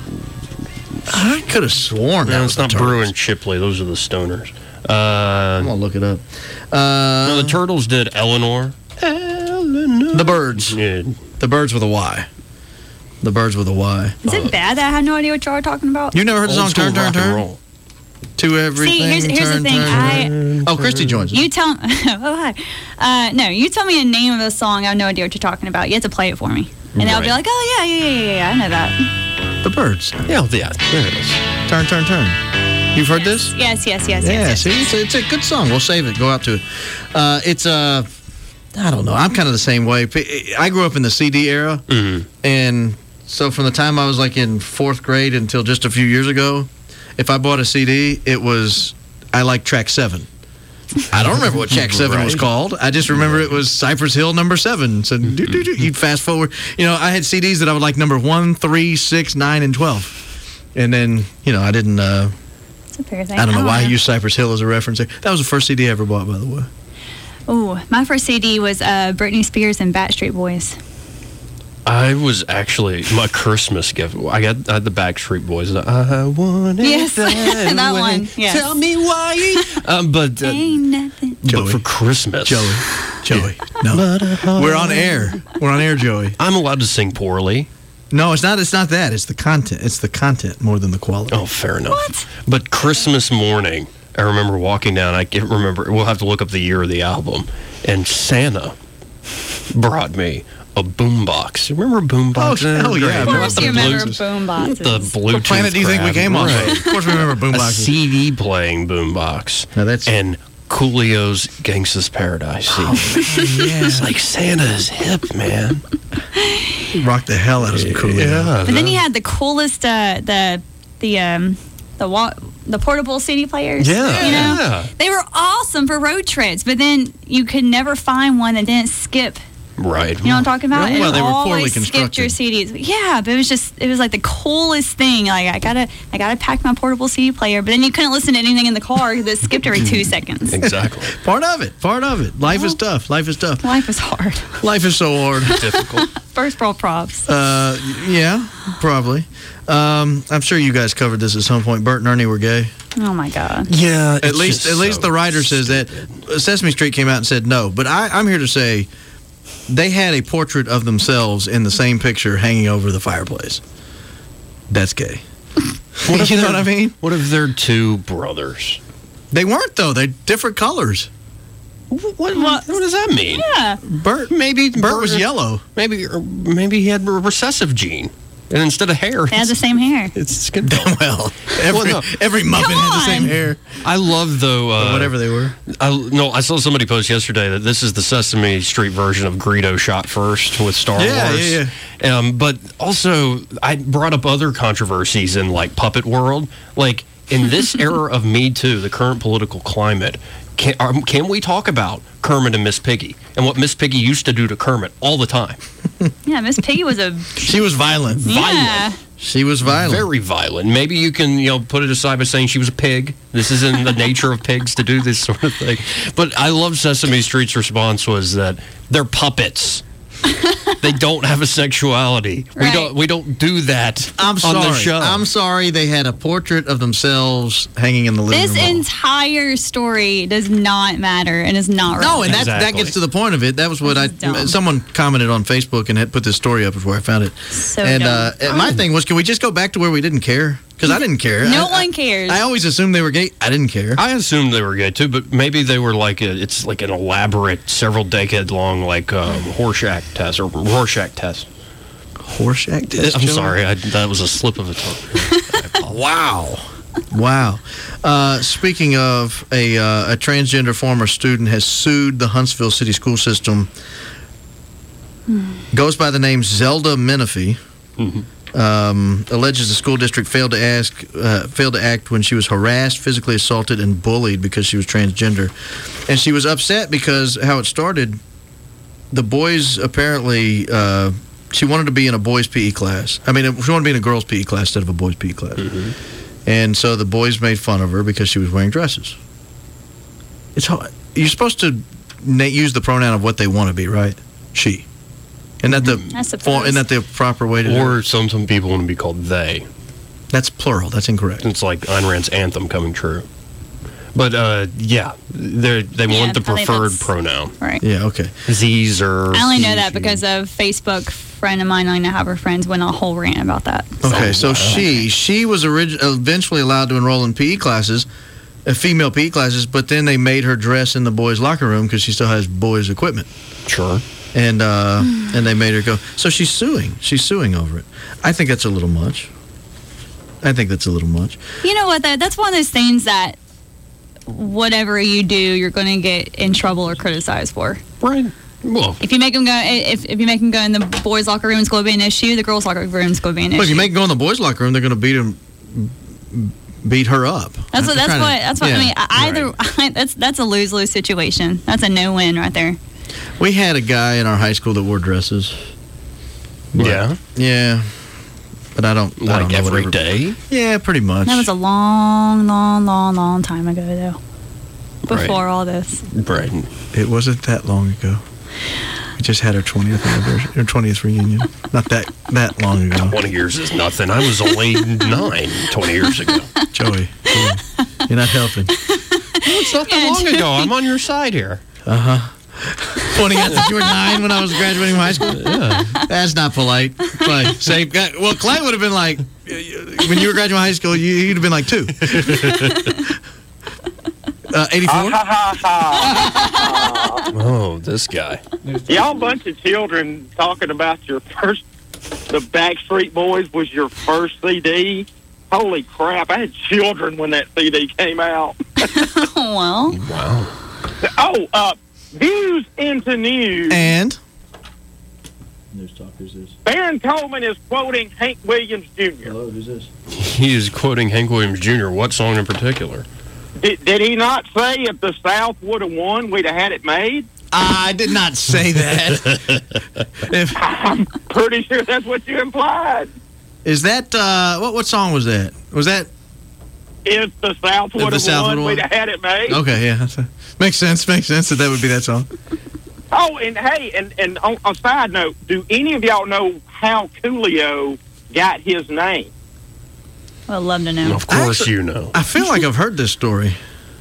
Speaker 12: I could have sworn that
Speaker 4: No,
Speaker 12: was
Speaker 4: it's not
Speaker 12: the
Speaker 4: Brew
Speaker 12: Turtles.
Speaker 4: and Shipley. Those are the Stoners. Uh,
Speaker 12: I'm going to look it up. Uh,
Speaker 4: no, the Turtles did Eleanor.
Speaker 12: Eleanor. The Birds.
Speaker 4: Yeah.
Speaker 12: The Birds with a Y. The Birds with a Y.
Speaker 24: Is it bad that I had no idea what y'all were talking about?
Speaker 12: You never heard the song
Speaker 4: Old school
Speaker 12: Turn, Turn,
Speaker 4: rock and
Speaker 12: Turn?
Speaker 4: roll.
Speaker 12: To everything.
Speaker 24: See, here's, here's
Speaker 12: turn,
Speaker 24: the thing.
Speaker 12: turn,
Speaker 24: I
Speaker 12: Oh, Christy joins us.
Speaker 24: You tell oh hi. Uh, no, you tell me a name of a song. I have no idea what you're talking about. You have to play it for me, and then I'll be
Speaker 12: Right.
Speaker 24: like, oh yeah, yeah, yeah, yeah, yeah, I know that.
Speaker 12: The Birds.
Speaker 4: Yeah, yeah, there it is.
Speaker 12: Turn, Turn, Turn. You've heard this?
Speaker 24: Yes, yes, yes,
Speaker 12: Yeah,
Speaker 24: yes. yes,
Speaker 12: see, it's a, it's a good song. We'll save it. Go out to it. Uh, it's uh, I don't know. I'm kind of the same way. I grew up in the C D era,
Speaker 4: mm-hmm.
Speaker 12: and so from the time I was like in fourth grade until just a few years ago, if I bought a C D, it was I like track seven. I don't remember what track seven was
Speaker 4: Right.
Speaker 12: called. I just remember it was Cypress Hill number seven. So doo, doo, doo. You'd fast forward. You know, I had C Ds that I would like number one, three, six, nine, and twelve, and then you know I didn't. Uh,
Speaker 24: It's a fair thing.
Speaker 12: I don't know why I
Speaker 24: know.
Speaker 12: used Cypress Hill as a reference. That was the first C D I ever bought, by the way.
Speaker 24: Oh, my first C D was uh, Britney Spears and Backstreet Boys.
Speaker 4: I was actually my Christmas gift. I got I had the Backstreet Boys. I want it
Speaker 24: Yes,
Speaker 4: that,
Speaker 24: that
Speaker 4: way.
Speaker 24: one, yes.
Speaker 4: Tell me why. um, but uh,
Speaker 24: Ain't nothing.
Speaker 4: but for Christmas,
Speaker 12: Joey, Joey, no, we're on air. We're on air, Joey.
Speaker 4: I'm allowed to sing poorly.
Speaker 12: No, it's not. It's not that. It's the content. It's the content more than the quality.
Speaker 4: Oh, fair enough. But Christmas morning, I remember walking down. I can't remember. We'll have to look up the year of the album. And Santa brought me a boombox. Remember boombox?
Speaker 12: Oh, hell yeah.
Speaker 24: Of course
Speaker 4: The
Speaker 24: you remember
Speaker 4: Bluetooth-
Speaker 24: boomboxes.
Speaker 4: The Bluetooth.
Speaker 12: What planet do you think we
Speaker 4: crap.
Speaker 12: came on?
Speaker 4: Right.
Speaker 12: Of course we remember
Speaker 4: A
Speaker 12: boomboxes.
Speaker 4: C D playing boombox.
Speaker 12: Now that's
Speaker 4: and Coolio's Gangsta's Paradise.
Speaker 12: Oh, yeah.
Speaker 4: It's like Santa is hip, man.
Speaker 12: Rock the hell out of some Coolio.
Speaker 4: Yeah.
Speaker 24: But then you had the coolest, uh, the the um, the wa- the portable C D players.
Speaker 4: Yeah.
Speaker 24: you know,
Speaker 4: Yeah.
Speaker 24: they were awesome for road trips. But then you could never find one that didn't skip.
Speaker 4: Right.
Speaker 24: You know what I'm talking about?
Speaker 12: Well,
Speaker 24: It
Speaker 12: they were
Speaker 24: always
Speaker 12: poorly
Speaker 24: skipped
Speaker 12: constructed.
Speaker 24: your C Ds. Yeah, but it was just it was like the coolest thing. Like I gotta I gotta pack my portable C D player, but then you couldn't listen to anything in the car that skipped every two seconds.
Speaker 4: Exactly.
Speaker 12: Part of it. Part of it. Life is tough. Life is tough.
Speaker 24: Life is hard.
Speaker 12: Life is so hard.
Speaker 4: Difficult.
Speaker 24: First world props.
Speaker 12: Uh, yeah, probably. Um, I'm sure you guys covered this at some point. Bert and Ernie were gay.
Speaker 24: Oh my god.
Speaker 4: Yeah.
Speaker 12: At least, at least the writer says that. Sesame Street came out and said no. But I, I'm here to say, they had a portrait of themselves in the same picture hanging over the fireplace. That's gay.
Speaker 4: What if
Speaker 12: You know
Speaker 4: they're-
Speaker 12: what I mean?
Speaker 4: What if they're two brothers?
Speaker 12: They weren't though. They're different colors.
Speaker 4: What, what, what does that mean?
Speaker 24: Yeah.
Speaker 12: Bert,
Speaker 4: maybe
Speaker 12: Bert was yellow.
Speaker 4: Maybe, or maybe he had a recessive gene, and instead of hair,
Speaker 24: They had the same hair.
Speaker 4: it's skin.
Speaker 12: Well, every
Speaker 4: Well, no.
Speaker 12: every Muppet had the same
Speaker 24: on.
Speaker 12: hair.
Speaker 4: I love though. Uh,
Speaker 12: Or whatever they were.
Speaker 4: I no, I saw somebody post yesterday that this is the Sesame Street version of Greedo shot first with Star
Speaker 12: Yeah,
Speaker 4: Wars.
Speaker 12: yeah,
Speaker 4: yeah. Um, but also, I brought up other controversies in like puppet world. Like in this era of Me Too, the current political climate, can, um, can we talk about Kermit and Miss Piggy and what Miss Piggy used to do to Kermit all the time?
Speaker 24: Yeah, Miss Piggy was a
Speaker 12: She was violent.
Speaker 24: yeah.
Speaker 12: She was violent.
Speaker 4: Very violent. Maybe you can, you know, put it aside by saying she was a pig. This is in the nature of pigs to do this sort of thing. But I love Sesame Street's response was that they're puppets. They don't have a sexuality. We
Speaker 24: Right.
Speaker 4: don't. We don't do that
Speaker 12: I'm
Speaker 4: on
Speaker 12: sorry.
Speaker 4: the show.
Speaker 12: I'm sorry they had a portrait of themselves hanging in the living
Speaker 24: This
Speaker 12: room.
Speaker 24: entire story does not matter and is not
Speaker 12: No,
Speaker 24: relevant.
Speaker 12: and that that
Speaker 4: Exactly.
Speaker 12: gets to the point of it. That was what I.
Speaker 24: This is dumb.
Speaker 12: Someone commented on Facebook and had put this story up before I found it.
Speaker 24: So
Speaker 12: and
Speaker 24: dumb.
Speaker 12: uh, and my thing was, can we just go back to where we didn't care? Because I didn't care.
Speaker 24: No
Speaker 12: I,
Speaker 24: one cares.
Speaker 12: I, I always assumed they were gay. I didn't care.
Speaker 4: I assumed they were gay too, but maybe they were like a, it's like an elaborate, several decade long like um, Rorschach test or Rorschach test.
Speaker 12: Horseshack test.
Speaker 4: I'm
Speaker 12: Joey?
Speaker 4: sorry, I, that was a slip of a tongue.
Speaker 12: Wow. Wow. Uh, speaking of, a, uh, a transgender former student has sued the Huntsville City School System. Goes by the name Zelda Menifee. Um, alleges the school district failed to ask, uh, failed to act when she was harassed, physically assaulted, and bullied because she was transgender. And she was upset because how it started. The boys apparently, uh, she wanted to be in a boys' P E class. I mean, she wanted to be in a girls' P E class instead of a boys' P E class. And so the boys made fun of her because she was wearing dresses. It's hard. You're supposed to na- use the pronoun of what they want to be, right? She. Isn't that the,
Speaker 24: I suppose.
Speaker 12: for, isn't that the proper way to do it?
Speaker 4: Or some some people want to be called they.
Speaker 12: That's plural. That's incorrect.
Speaker 4: It's like Ayn Rand's anthem coming true. But uh, yeah, they they
Speaker 24: Yeah,
Speaker 4: want the
Speaker 24: I think
Speaker 4: preferred
Speaker 24: that's-
Speaker 4: pronoun.
Speaker 24: Right.
Speaker 12: Yeah, okay.
Speaker 4: Z's or
Speaker 24: I only know
Speaker 4: he,
Speaker 24: that
Speaker 4: she.
Speaker 24: because of Facebook. Friend of mine, I know have her friends went on a whole rant about that.
Speaker 12: Okay, so she she was orig- eventually allowed to enroll in P E classes, uh, female P E classes, but then they made her dress in the boys' locker room because she still has boys' equipment.
Speaker 4: Sure.
Speaker 12: And uh, and they made her go. So she's suing. She's suing over it. I think that's a little much. I think that's a little much.
Speaker 24: You know what? That that's one of those things that whatever you do, you're going to get in trouble or criticized for.
Speaker 4: Right. Well,
Speaker 24: If you make them go, if, if you make them go in the boys' locker room, it's going to be an issue. The girls' locker room is going to be an issue.
Speaker 12: But if you make her go in the boys' locker room, they're going to beat him, beat her up.
Speaker 24: That's what.
Speaker 12: They're
Speaker 24: That's
Speaker 12: trying to-
Speaker 24: what. That's what.
Speaker 12: yeah.
Speaker 24: I mean, I- either I, that's that's a lose lose situation. That's a no win right there.
Speaker 12: We had a guy in our high school that wore dresses. But-
Speaker 4: yeah.
Speaker 12: Yeah. But I don't. I
Speaker 4: Like
Speaker 12: don't know
Speaker 4: every
Speaker 12: whatever-
Speaker 4: day?
Speaker 12: Yeah, pretty much.
Speaker 24: That was a long, long, long, long time ago, though. Before
Speaker 4: Right.
Speaker 24: all this.
Speaker 4: Right.
Speaker 12: It wasn't that long ago. just had her twentieth anniversary, her twentieth reunion. Not that that long ago.
Speaker 4: twenty years is nothing. I was only nine twenty years ago.
Speaker 12: Joey, you're not helping.
Speaker 4: It's not that long ago. I'm on your side here.
Speaker 12: Uh huh. twenty, I think you were nine when I was graduating from high school. Yeah. That's not polite. Clay, say, well, Clay would have been like, when you were graduating high school, you, you'd have been like two. Uh, eighty-four?
Speaker 4: Oh, this guy.
Speaker 1: Y'all bunch of children talking about your first, the Backstreet Boys was your first C D. Holy crap, I had children when that C D came out.
Speaker 24: Well.
Speaker 4: Wow.
Speaker 1: Oh, uh, views into news.
Speaker 12: And?
Speaker 2: News talk, who's this?
Speaker 1: Baron Coleman is quoting Hank Williams Junior
Speaker 2: Hello, who's this?
Speaker 4: He is quoting Hank Williams Junior What song in particular?
Speaker 1: Did, did he not say if the South would have won, we'd have had it made?
Speaker 12: I did not say that. if,
Speaker 1: I'm pretty sure that's what you implied.
Speaker 12: Is that, uh, what what song was that? Was that?
Speaker 1: If the South would have won, we'd have had it made.
Speaker 12: Okay, yeah. That's a, makes sense, makes sense that that would be that song.
Speaker 1: Oh, and hey, and, and on a side note, do any of y'all know how Coolio got his name?
Speaker 24: I'd love to know.
Speaker 4: Of course Actually, you know.
Speaker 12: I feel like I've heard this story.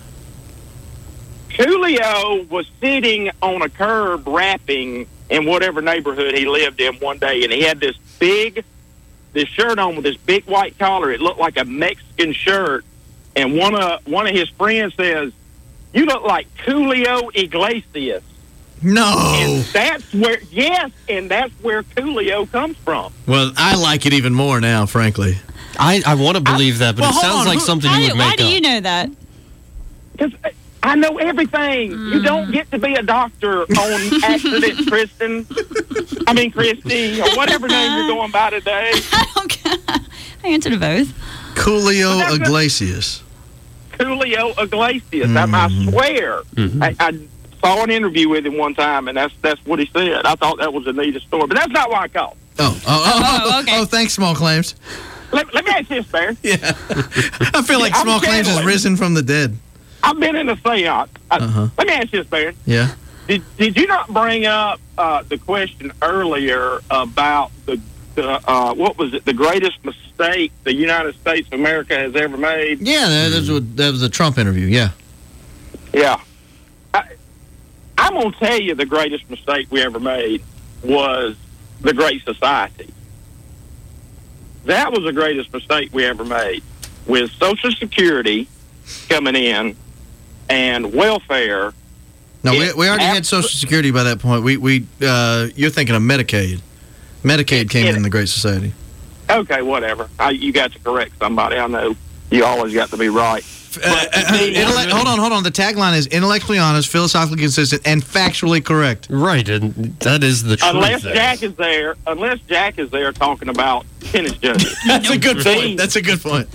Speaker 1: Coolio was sitting on a curb rapping in whatever neighborhood he lived in one day, and he had this big, this shirt on with this big white collar. It looked like a Mexican shirt, and one of one of his friends says, "You look like Julio Iglesias."
Speaker 12: No.
Speaker 1: And that's where, yes, and that's where Coolio comes from.
Speaker 12: Well, I like it even more now, frankly.
Speaker 4: I, I want to believe that, but
Speaker 1: well,
Speaker 4: it sounds
Speaker 1: on,
Speaker 4: like
Speaker 1: who,
Speaker 4: something
Speaker 24: Why,
Speaker 4: you
Speaker 24: do,
Speaker 4: would make
Speaker 24: why
Speaker 4: up.
Speaker 24: do you know that?
Speaker 1: Because I know everything. Mm. You don't get to be a doctor on accident, Kristen. I mean, Christy, or whatever name you're going by today.
Speaker 24: I don't care. I answer to both.
Speaker 12: Coolio Iglesias.
Speaker 1: Coolio Iglesias. Mm. I, I swear. Mm-hmm. I, I saw an interview with him one time, and that's that's what he said. I thought that was the neatest story, but that's not why I called.
Speaker 12: Oh, oh, oh, oh, okay. Oh, thanks, Small Claims.
Speaker 1: Let, let me ask you this, Bear.
Speaker 12: Yeah. I feel like
Speaker 1: yeah,
Speaker 12: Small Claims has risen from the dead.
Speaker 1: I've been in a seance. I, uh-huh. Let me ask you this, Bear.
Speaker 12: Yeah.
Speaker 1: Did Did you not bring up uh, the question earlier about the, the uh, what was it, the greatest mistake the United States of America has ever made?
Speaker 12: Yeah, that was, that was a Trump interview, yeah.
Speaker 1: Yeah. I, I'm going to tell you the greatest mistake we ever made was the Great Society. That was the greatest mistake we ever made, with Social Security coming in and welfare.
Speaker 12: No, we, we already had Social Security by that point. We we uh, you're thinking of Medicaid. Medicaid came in the Great Society.
Speaker 1: Okay, whatever. I, you got to correct somebody. I know you always got to be right.
Speaker 12: Uh, uh, intellect, hold on, hold on. The tagline is intellectually honest, philosophically consistent, and factually correct.
Speaker 4: Right, and that is the truth.
Speaker 1: Unless
Speaker 4: there.
Speaker 1: Jack is there, unless Jack is there talking about tennis judges.
Speaker 12: That's a good point. That's a good point.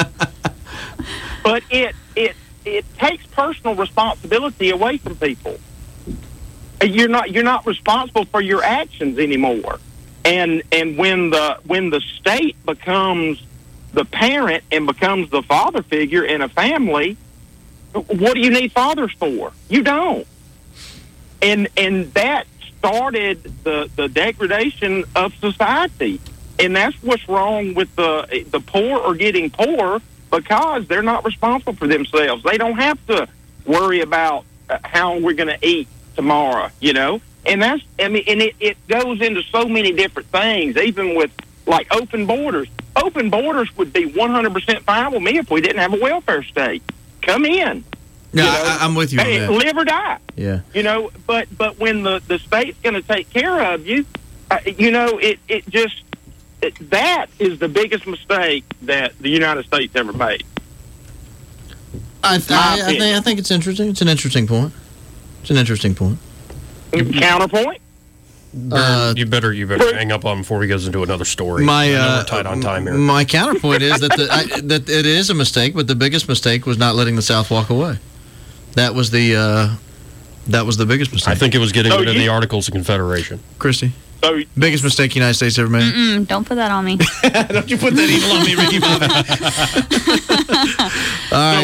Speaker 1: But it it it takes personal responsibility away from people. You're not you're not responsible for your actions anymore. And and when the when the state becomes the parent and becomes the father figure in a family, what do you need fathers for? You don't. And and that started the, the degradation of society. And that's what's wrong with the the poor are getting poor because they're not responsible for themselves. They don't have to worry about how we're going to eat tomorrow, you know? And that's, I mean, and it, it goes into so many different things, even with like open borders. Open borders would be one hundred percent fine with me if we didn't have a welfare state. Come in.
Speaker 12: Yeah,
Speaker 1: you know,
Speaker 12: I, I'm with you
Speaker 1: hey,
Speaker 12: on that.
Speaker 1: Live or die.
Speaker 12: Yeah.
Speaker 1: You know, but but when the, the state's going to take care of you, uh, you know, it, it just, it, that is the biggest mistake that the United States ever made.
Speaker 12: I, th- I, I, think, I think it's interesting. It's an interesting point. It's an interesting point.
Speaker 1: Counterpoint?
Speaker 4: Uh, you better you better hang up on him before he goes into another story.
Speaker 12: My
Speaker 4: I know
Speaker 12: uh,
Speaker 4: we're tight on time here.
Speaker 12: My counterpoint is that the, I, that it is a mistake, but the biggest mistake was not letting the South walk away. That was the uh, that was the biggest mistake.
Speaker 4: I think it was getting
Speaker 1: So
Speaker 4: rid of
Speaker 1: you-
Speaker 4: the Articles of Confederation.
Speaker 12: Christy,
Speaker 1: So,
Speaker 12: biggest mistake the United States ever made.
Speaker 24: Mm-mm, don't put that on me.
Speaker 12: Don't you put that evil on me, Ricky Bobby. All
Speaker 1: so
Speaker 12: right.
Speaker 1: Barry,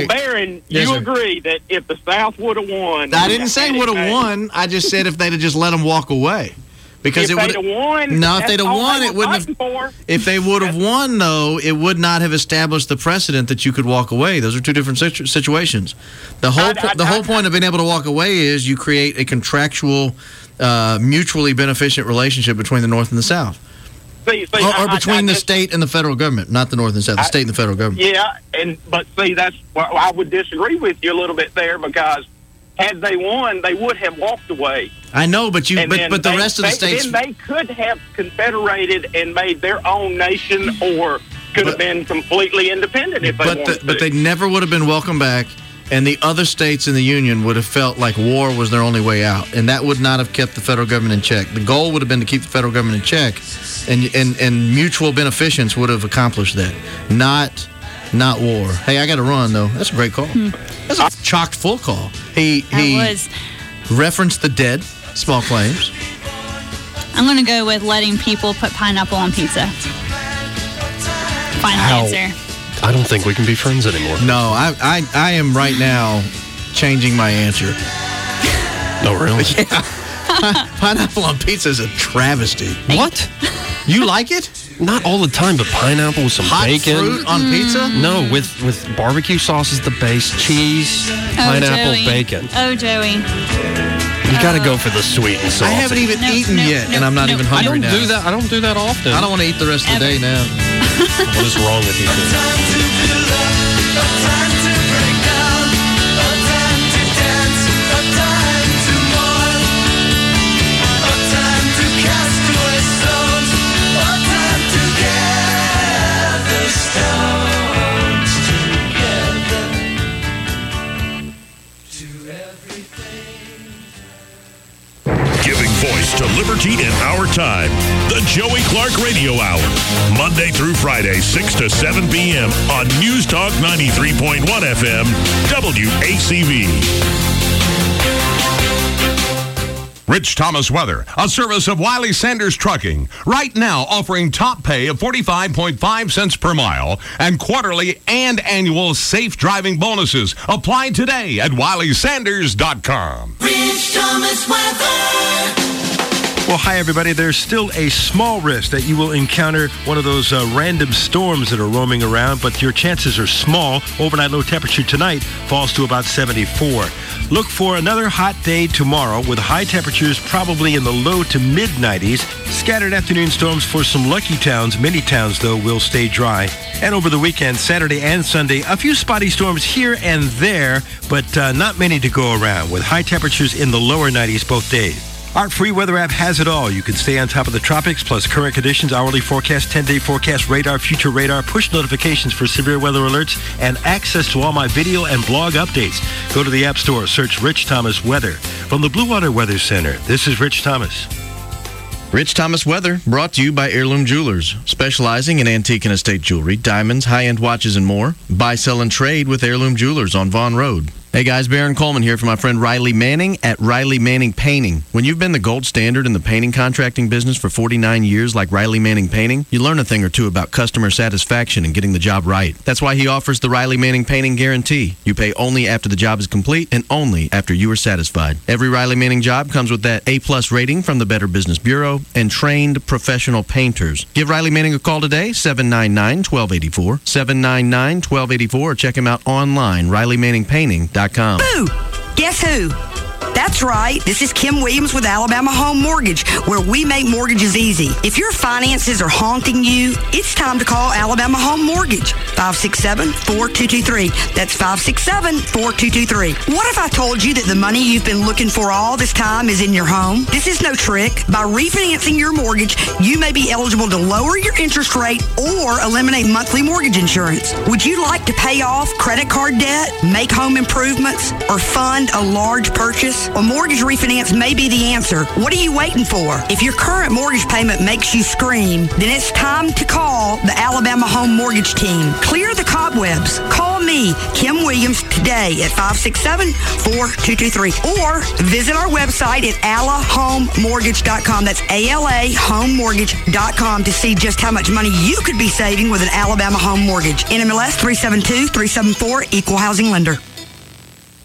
Speaker 1: Baron,
Speaker 12: Yes,
Speaker 1: you
Speaker 12: sir.
Speaker 1: agree that if the South would have won,
Speaker 12: I didn't say would have
Speaker 1: Hey,
Speaker 12: won. I just said if they'd have just let them walk away. Because
Speaker 1: if
Speaker 12: it
Speaker 1: they'd
Speaker 12: would
Speaker 1: have won,
Speaker 12: No, if
Speaker 1: that's
Speaker 12: they'd have
Speaker 1: all
Speaker 12: won,
Speaker 1: they
Speaker 12: it
Speaker 1: were
Speaker 12: wouldn't have.
Speaker 1: fighting for.
Speaker 12: If they would have won, though, it would not have established the precedent that you could walk away. Those are two different situ- situations. The whole
Speaker 1: I-
Speaker 12: po-
Speaker 1: I-
Speaker 12: the whole point of being able to walk away is you create a contractual, uh, mutually beneficent relationship between the North and the South,
Speaker 1: See, see,
Speaker 12: or,
Speaker 1: I-
Speaker 12: or
Speaker 1: I-
Speaker 12: between
Speaker 1: I
Speaker 12: the
Speaker 1: just-
Speaker 12: state and the federal government, not the North and South, the
Speaker 1: I-
Speaker 12: state and the federal government.
Speaker 1: Yeah, and but see, that's well, I would disagree with you a little bit there because had they won, they would have walked away.
Speaker 12: I know, but you,
Speaker 1: And
Speaker 12: but
Speaker 1: then
Speaker 12: but the
Speaker 1: they-
Speaker 12: rest of the
Speaker 1: they-
Speaker 12: states.
Speaker 1: then they could have confederated and made their own nation, or could have been completely independent if they
Speaker 12: But
Speaker 1: wanted
Speaker 12: the,
Speaker 1: to.
Speaker 12: but they never would have been welcome back, and the other states in the union would have felt like war was their only way out, and that would not have kept the federal government in check. The goal would have been to keep the federal government in check, and and, and mutual beneficence would have accomplished that, not not war. Hey, I got to run though. That's a great call. That's a chocked full call. He he
Speaker 24: That was.
Speaker 12: referenced the dead, small claims.
Speaker 24: I'm going to go with letting people put pineapple on pizza. Final
Speaker 4: How-
Speaker 24: answer.
Speaker 4: I don't think we can be friends anymore.
Speaker 12: No, I I, I am right now changing my answer.
Speaker 4: No, really?
Speaker 12: Yeah. Pineapple on pizza is a travesty.
Speaker 4: What?
Speaker 12: You like it?
Speaker 4: Not all the time, but pineapple with some
Speaker 12: Hot
Speaker 4: bacon.
Speaker 12: fruit on pizza?
Speaker 4: No, with, with barbecue sauce as the base, cheese, pineapple,
Speaker 24: Joey.
Speaker 4: bacon.
Speaker 24: Oh, Joey.
Speaker 4: You got to go for the sweet and salty.
Speaker 12: I haven't even
Speaker 24: No,
Speaker 12: eaten
Speaker 24: no,
Speaker 12: yet,
Speaker 24: no,
Speaker 12: and I'm not
Speaker 24: no.
Speaker 12: even
Speaker 4: I
Speaker 12: hungry
Speaker 4: don't
Speaker 12: now.
Speaker 4: do that. I don't do that often.
Speaker 12: I don't want to eat the rest of the day now.
Speaker 4: What is wrong with you?
Speaker 11: Giving voice to liberty in our time. The Joey Clark Radio Hour. Monday through Friday, six to seven p.m. on News Talk ninety-three point one F M, W A C V.
Speaker 19: Rich Thomas Weather, a service of Wiley Sanders Trucking. Right now offering top pay of forty-five point five cents per mile and quarterly and annual safe driving bonuses. Apply today at wiley sanders dot com.
Speaker 23: Rich Thomas Weather.
Speaker 3: Well, hi, everybody. There's still a small risk that you will encounter one of those uh, random storms that are roaming around, but your chances are small. Overnight low temperature tonight falls to about seventy-four. Look for another hot day tomorrow with high temperatures probably in the low to mid nineties. Scattered afternoon storms for some lucky towns. Many towns, though, will stay dry. And over the weekend, Saturday and Sunday, a few spotty storms here and there, but uh, not many to go around with high temperatures in the lower nineties both days. Our free weather app has it all. You can stay on top of the tropics, plus current conditions, hourly forecast, ten-day forecast, radar, future radar, push notifications for severe weather alerts, and access to all my video and blog updates. Go to the App Store, search Rich Thomas Weather. From the Blue Water Weather Center, this is Rich Thomas.
Speaker 12: Rich Thomas Weather, brought to you by Heirloom Jewelers, specializing in antique and estate jewelry, diamonds, high-end watches, and more. Buy, sell, and trade with Heirloom Jewelers on Vaughn Road. Hey guys, Baron Coleman here for my friend Riley Manning at Riley Manning Painting. When you've been the gold standard in the painting contracting business for forty-nine years like Riley Manning Painting, you learn a thing or two about customer satisfaction and getting the job right. That's why he offers the Riley Manning Painting Guarantee. You pay only after the job is complete and only after you are satisfied. Every Riley Manning job comes with that A-plus rating from the Better Business Bureau and trained professional painters. Give Riley Manning a call today, seven nine nine, one two eight four, seven nine nine, one two eight four, or check him out online, riley manning painting dot com.
Speaker 5: Boo! Guess who? That's right. This is Kim Williams with Alabama Home Mortgage, where we make mortgages easy. If your finances are haunting you, it's time to call Alabama Home Mortgage. five six seven, four two two three. That's five six seven, four two two three. What if I told you that the money you've been looking for all this time is in your home? This is no trick. By refinancing your mortgage, you may be eligible to lower your interest rate or eliminate monthly mortgage insurance. Would you like to pay off credit card debt, make home improvements, or fund a large purchase? A mortgage refinance may be the answer. What are you waiting for? If your current mortgage payment makes you scream, then it's time to call the Alabama Home Mortgage Team. Clear the cobwebs. Call me, Kim Williams, today at five six seven, four two two three or visit our website at ala home mortgage dot com. That's A L A home mortgage dot com to see just how much money you could be saving with an Alabama Home Mortgage. N M L S three seven two three seven four, Equal Housing Lender.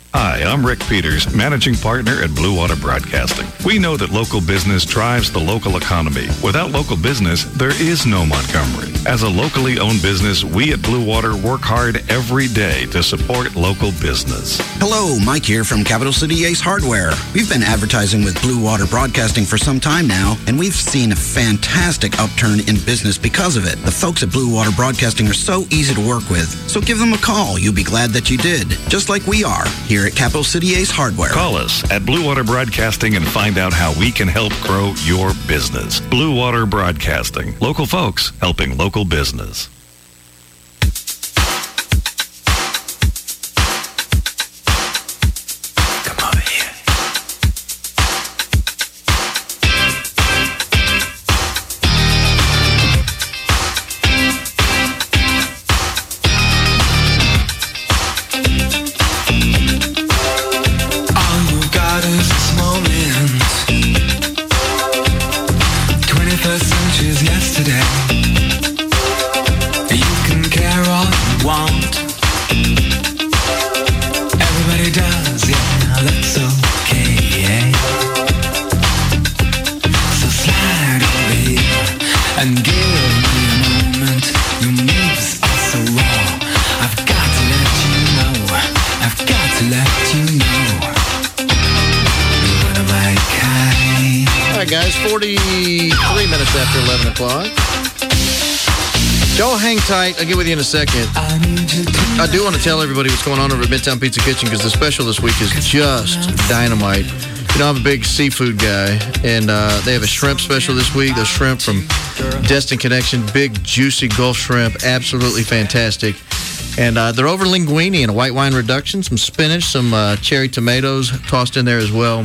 Speaker 6: Hi, I'm Rick Peters, managing partner at Blue Water Broadcasting. We know that local business drives the local economy. Without local business, there is no Montgomery. As a locally owned business, we at Blue Water work hard every day to support local business.
Speaker 7: Hello, Mike here from Capital City Ace Hardware. We've been advertising with Blue Water Broadcasting for some time now, and we've seen a fantastic upturn in business because of it. The folks at Blue Water Broadcasting are so easy to work with, so give them a call. You'll be glad that you did, just like we are here at Capital City Ace Hardware.
Speaker 6: Call us at Blue Water Broadcasting and find out how we can help grow your business. Blue Water Broadcasting. Local folks helping local business.
Speaker 12: forty-three minutes after eleven o'clock. Y'all hang tight. I'll get with you in a second. I do want to tell everybody what's going on over at Midtown Pizza Kitchen because the special this week is just dynamite. You know, I'm a big seafood guy, and uh, they have a shrimp special this week. The shrimp from Destin Connection, big, juicy Gulf shrimp, absolutely fantastic. And uh, they're over linguine and a white wine reduction, some spinach, some uh, cherry tomatoes tossed in there as well.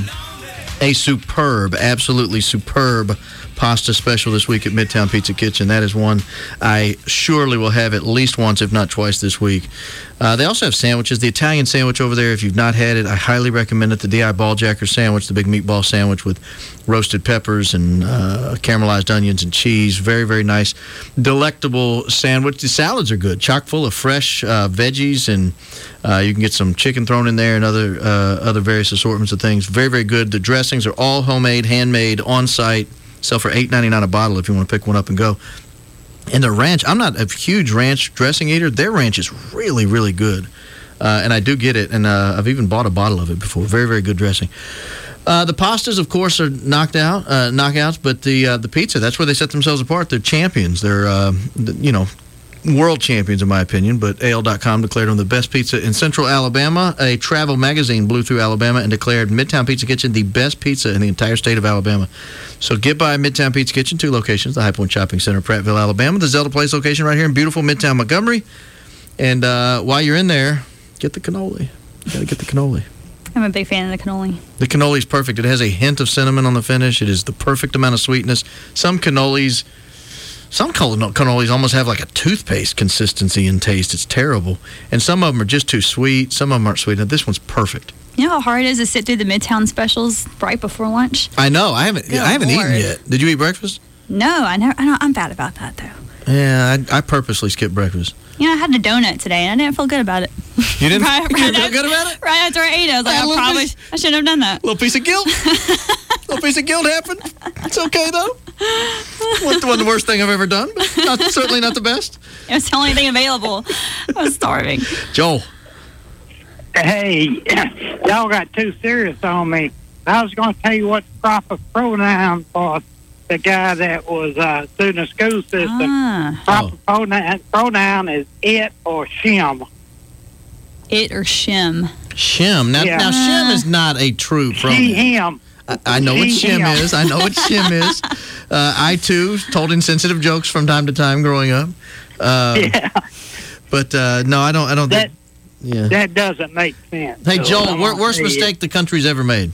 Speaker 12: A superb, absolutely superb pasta special this week at Midtown Pizza Kitchen. That is one I surely will have at least once, if not twice, this week. Uh, they also have sandwiches. The Italian sandwich over there, if you've not had it, I highly recommend it. The D I Balljacker sandwich, the big meatball sandwich with roasted peppers and uh, caramelized onions and cheese. Very, very nice, delectable sandwich. The salads are good, chock full of fresh uh, veggies, and uh, you can get some chicken thrown in there and other uh, other various assortments of things. Very, very good. The dressings are all homemade, handmade, on-site. Sell for eight ninety-nine a bottle if you want to pick one up and go. And the ranch, I'm not a huge ranch dressing eater. Their ranch is really, really good. Uh, and I do get it, and uh, I've even bought a bottle of it before. Very, very good dressing. Uh, the pastas, of course, are knocked out, uh, knockouts, but the uh, the pizza, that's where they set themselves apart. They're champions. They're, uh, you know, world champions, in my opinion, but A L dot com declared them the best pizza in Central Alabama. A travel magazine blew through Alabama and declared Midtown Pizza Kitchen the best pizza in the entire state of Alabama. So get by Midtown Pizza Kitchen, two locations, the High Point Shopping Center, Prattville, Alabama, the Zelda Place location right here in beautiful Midtown Montgomery. And uh, while you're in there, get the cannoli. You got to get the cannoli.
Speaker 24: I'm a big fan of the cannoli.
Speaker 12: The cannoli is perfect. It has a hint of cinnamon on the finish. It is the perfect amount of sweetness. Some cannolis... Some cannolis almost have like a toothpaste consistency and taste. It's terrible. And some of them are just too sweet. Some of them aren't sweet. Now, this one's perfect.
Speaker 24: You know how hard it is to sit through the Midtown specials right before lunch?
Speaker 12: I know. I haven't
Speaker 24: Good
Speaker 12: I haven't
Speaker 24: Lord.
Speaker 12: eaten yet. Did you eat breakfast?
Speaker 24: No, I never. I don't, I'm bad about that, though.
Speaker 12: Yeah, I, I purposely skipped breakfast.
Speaker 24: You know, I had a donut today, and I didn't feel good about it.
Speaker 12: You didn't,
Speaker 24: right,
Speaker 12: you
Speaker 24: right
Speaker 12: didn't feel
Speaker 24: after,
Speaker 12: good about it?
Speaker 24: Right after I ate it, I was like,
Speaker 12: A
Speaker 24: I
Speaker 12: little
Speaker 24: probably
Speaker 12: piece-
Speaker 24: I shouldn't have done that.
Speaker 12: Little piece of guilt. Little piece of guilt happened. It's okay, though. Wasn't wasn't the worst thing I've ever done, but not, certainly not the best.
Speaker 24: It was the only thing available. I was starving.
Speaker 12: Joel.
Speaker 9: Hey, y'all got too serious on me. I was going to tell you what the proper pronoun for the guy that was uh, through the school system.
Speaker 24: Ah.
Speaker 9: Proper pronoun, pronoun is it or shim.
Speaker 24: It or shim.
Speaker 12: Shim. Now,
Speaker 9: Yeah.
Speaker 12: now shim is not a true pronoun.
Speaker 9: She, him.
Speaker 12: I, I know what
Speaker 9: She,
Speaker 12: shim
Speaker 9: him.
Speaker 12: is. I know what shim is. Uh, I, too, told insensitive jokes from time to time growing up. Uh,
Speaker 9: Yeah.
Speaker 12: But, uh, no, I don't I don't
Speaker 9: That,
Speaker 12: think... Yeah.
Speaker 9: that doesn't make sense.
Speaker 12: Hey,
Speaker 9: So
Speaker 12: Joel,
Speaker 9: I'm
Speaker 12: wor-
Speaker 9: gonna
Speaker 12: worst
Speaker 9: tell you.
Speaker 12: mistake the country's ever made?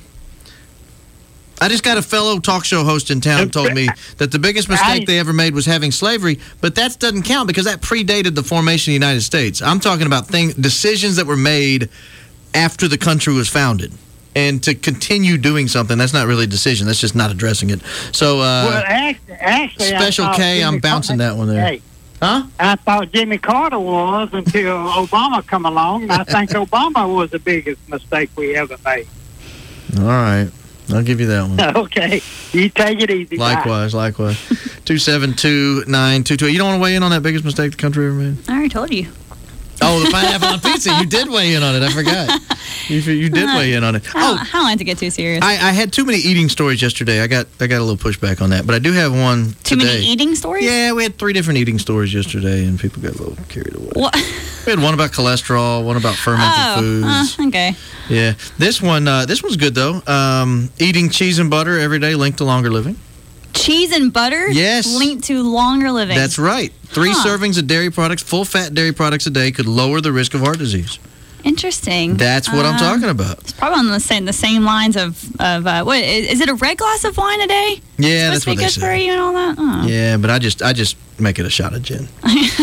Speaker 12: I just got a fellow talk show host in town told me that the biggest mistake they ever made was having slavery, but that doesn't count because that predated the formation of the United States. I'm talking about thing, decisions that were made after the country was founded. And to continue doing something, that's not really a decision. That's just not addressing it. So, uh,
Speaker 9: well, actually, actually I
Speaker 12: Special
Speaker 9: thought
Speaker 12: K, I'm
Speaker 9: Jimmy
Speaker 12: bouncing
Speaker 9: Carter-
Speaker 12: that one there.
Speaker 9: Hey,
Speaker 12: Huh?
Speaker 9: I thought Jimmy Carter was until Obama come along, and I think Obama was the biggest mistake we ever made.
Speaker 12: All right. I'll give you that one.
Speaker 9: Okay. You take it easy. Bye.
Speaker 12: Likewise, likewise. two seven two, nine two two eight. You don't want to weigh in on that biggest mistake the country ever made?
Speaker 24: I already told you.
Speaker 12: Oh, the pineapple on pizza. You did weigh in on it. I forgot. You, you did
Speaker 24: Uh,
Speaker 12: weigh in on it.
Speaker 24: I don't,
Speaker 12: Oh,
Speaker 24: I don't like to get too serious.
Speaker 12: I, I had too many eating stories yesterday. I got I got a little pushback on that, but I do have one
Speaker 24: Too
Speaker 12: today.
Speaker 24: many eating stories?
Speaker 12: Yeah, we had three different eating stories yesterday, and people got a little carried away.
Speaker 24: What?
Speaker 12: We had one about cholesterol, one about fermented
Speaker 24: Oh,
Speaker 12: foods.
Speaker 24: uh, okay.
Speaker 12: Yeah, this one uh, this one's good though. Um, eating cheese and butter every day linked to longer living.
Speaker 24: Cheese and butter?
Speaker 12: Yes.
Speaker 24: Linked to longer living.
Speaker 12: That's right. Three
Speaker 24: Huh.
Speaker 12: servings of dairy products, full fat dairy products a day, could lower the risk of heart disease.
Speaker 24: Interesting.
Speaker 12: That's what I'm
Speaker 24: Um,
Speaker 12: talking about.
Speaker 24: It's probably on the same the same lines of of uh, what is, is it a red glass of wine a day?
Speaker 12: Yeah, that's
Speaker 24: Supposed to
Speaker 12: what
Speaker 24: be
Speaker 12: they
Speaker 24: good for
Speaker 12: say.
Speaker 24: you and all that. Oh.
Speaker 12: Yeah, but I just I just make it a shot of gin.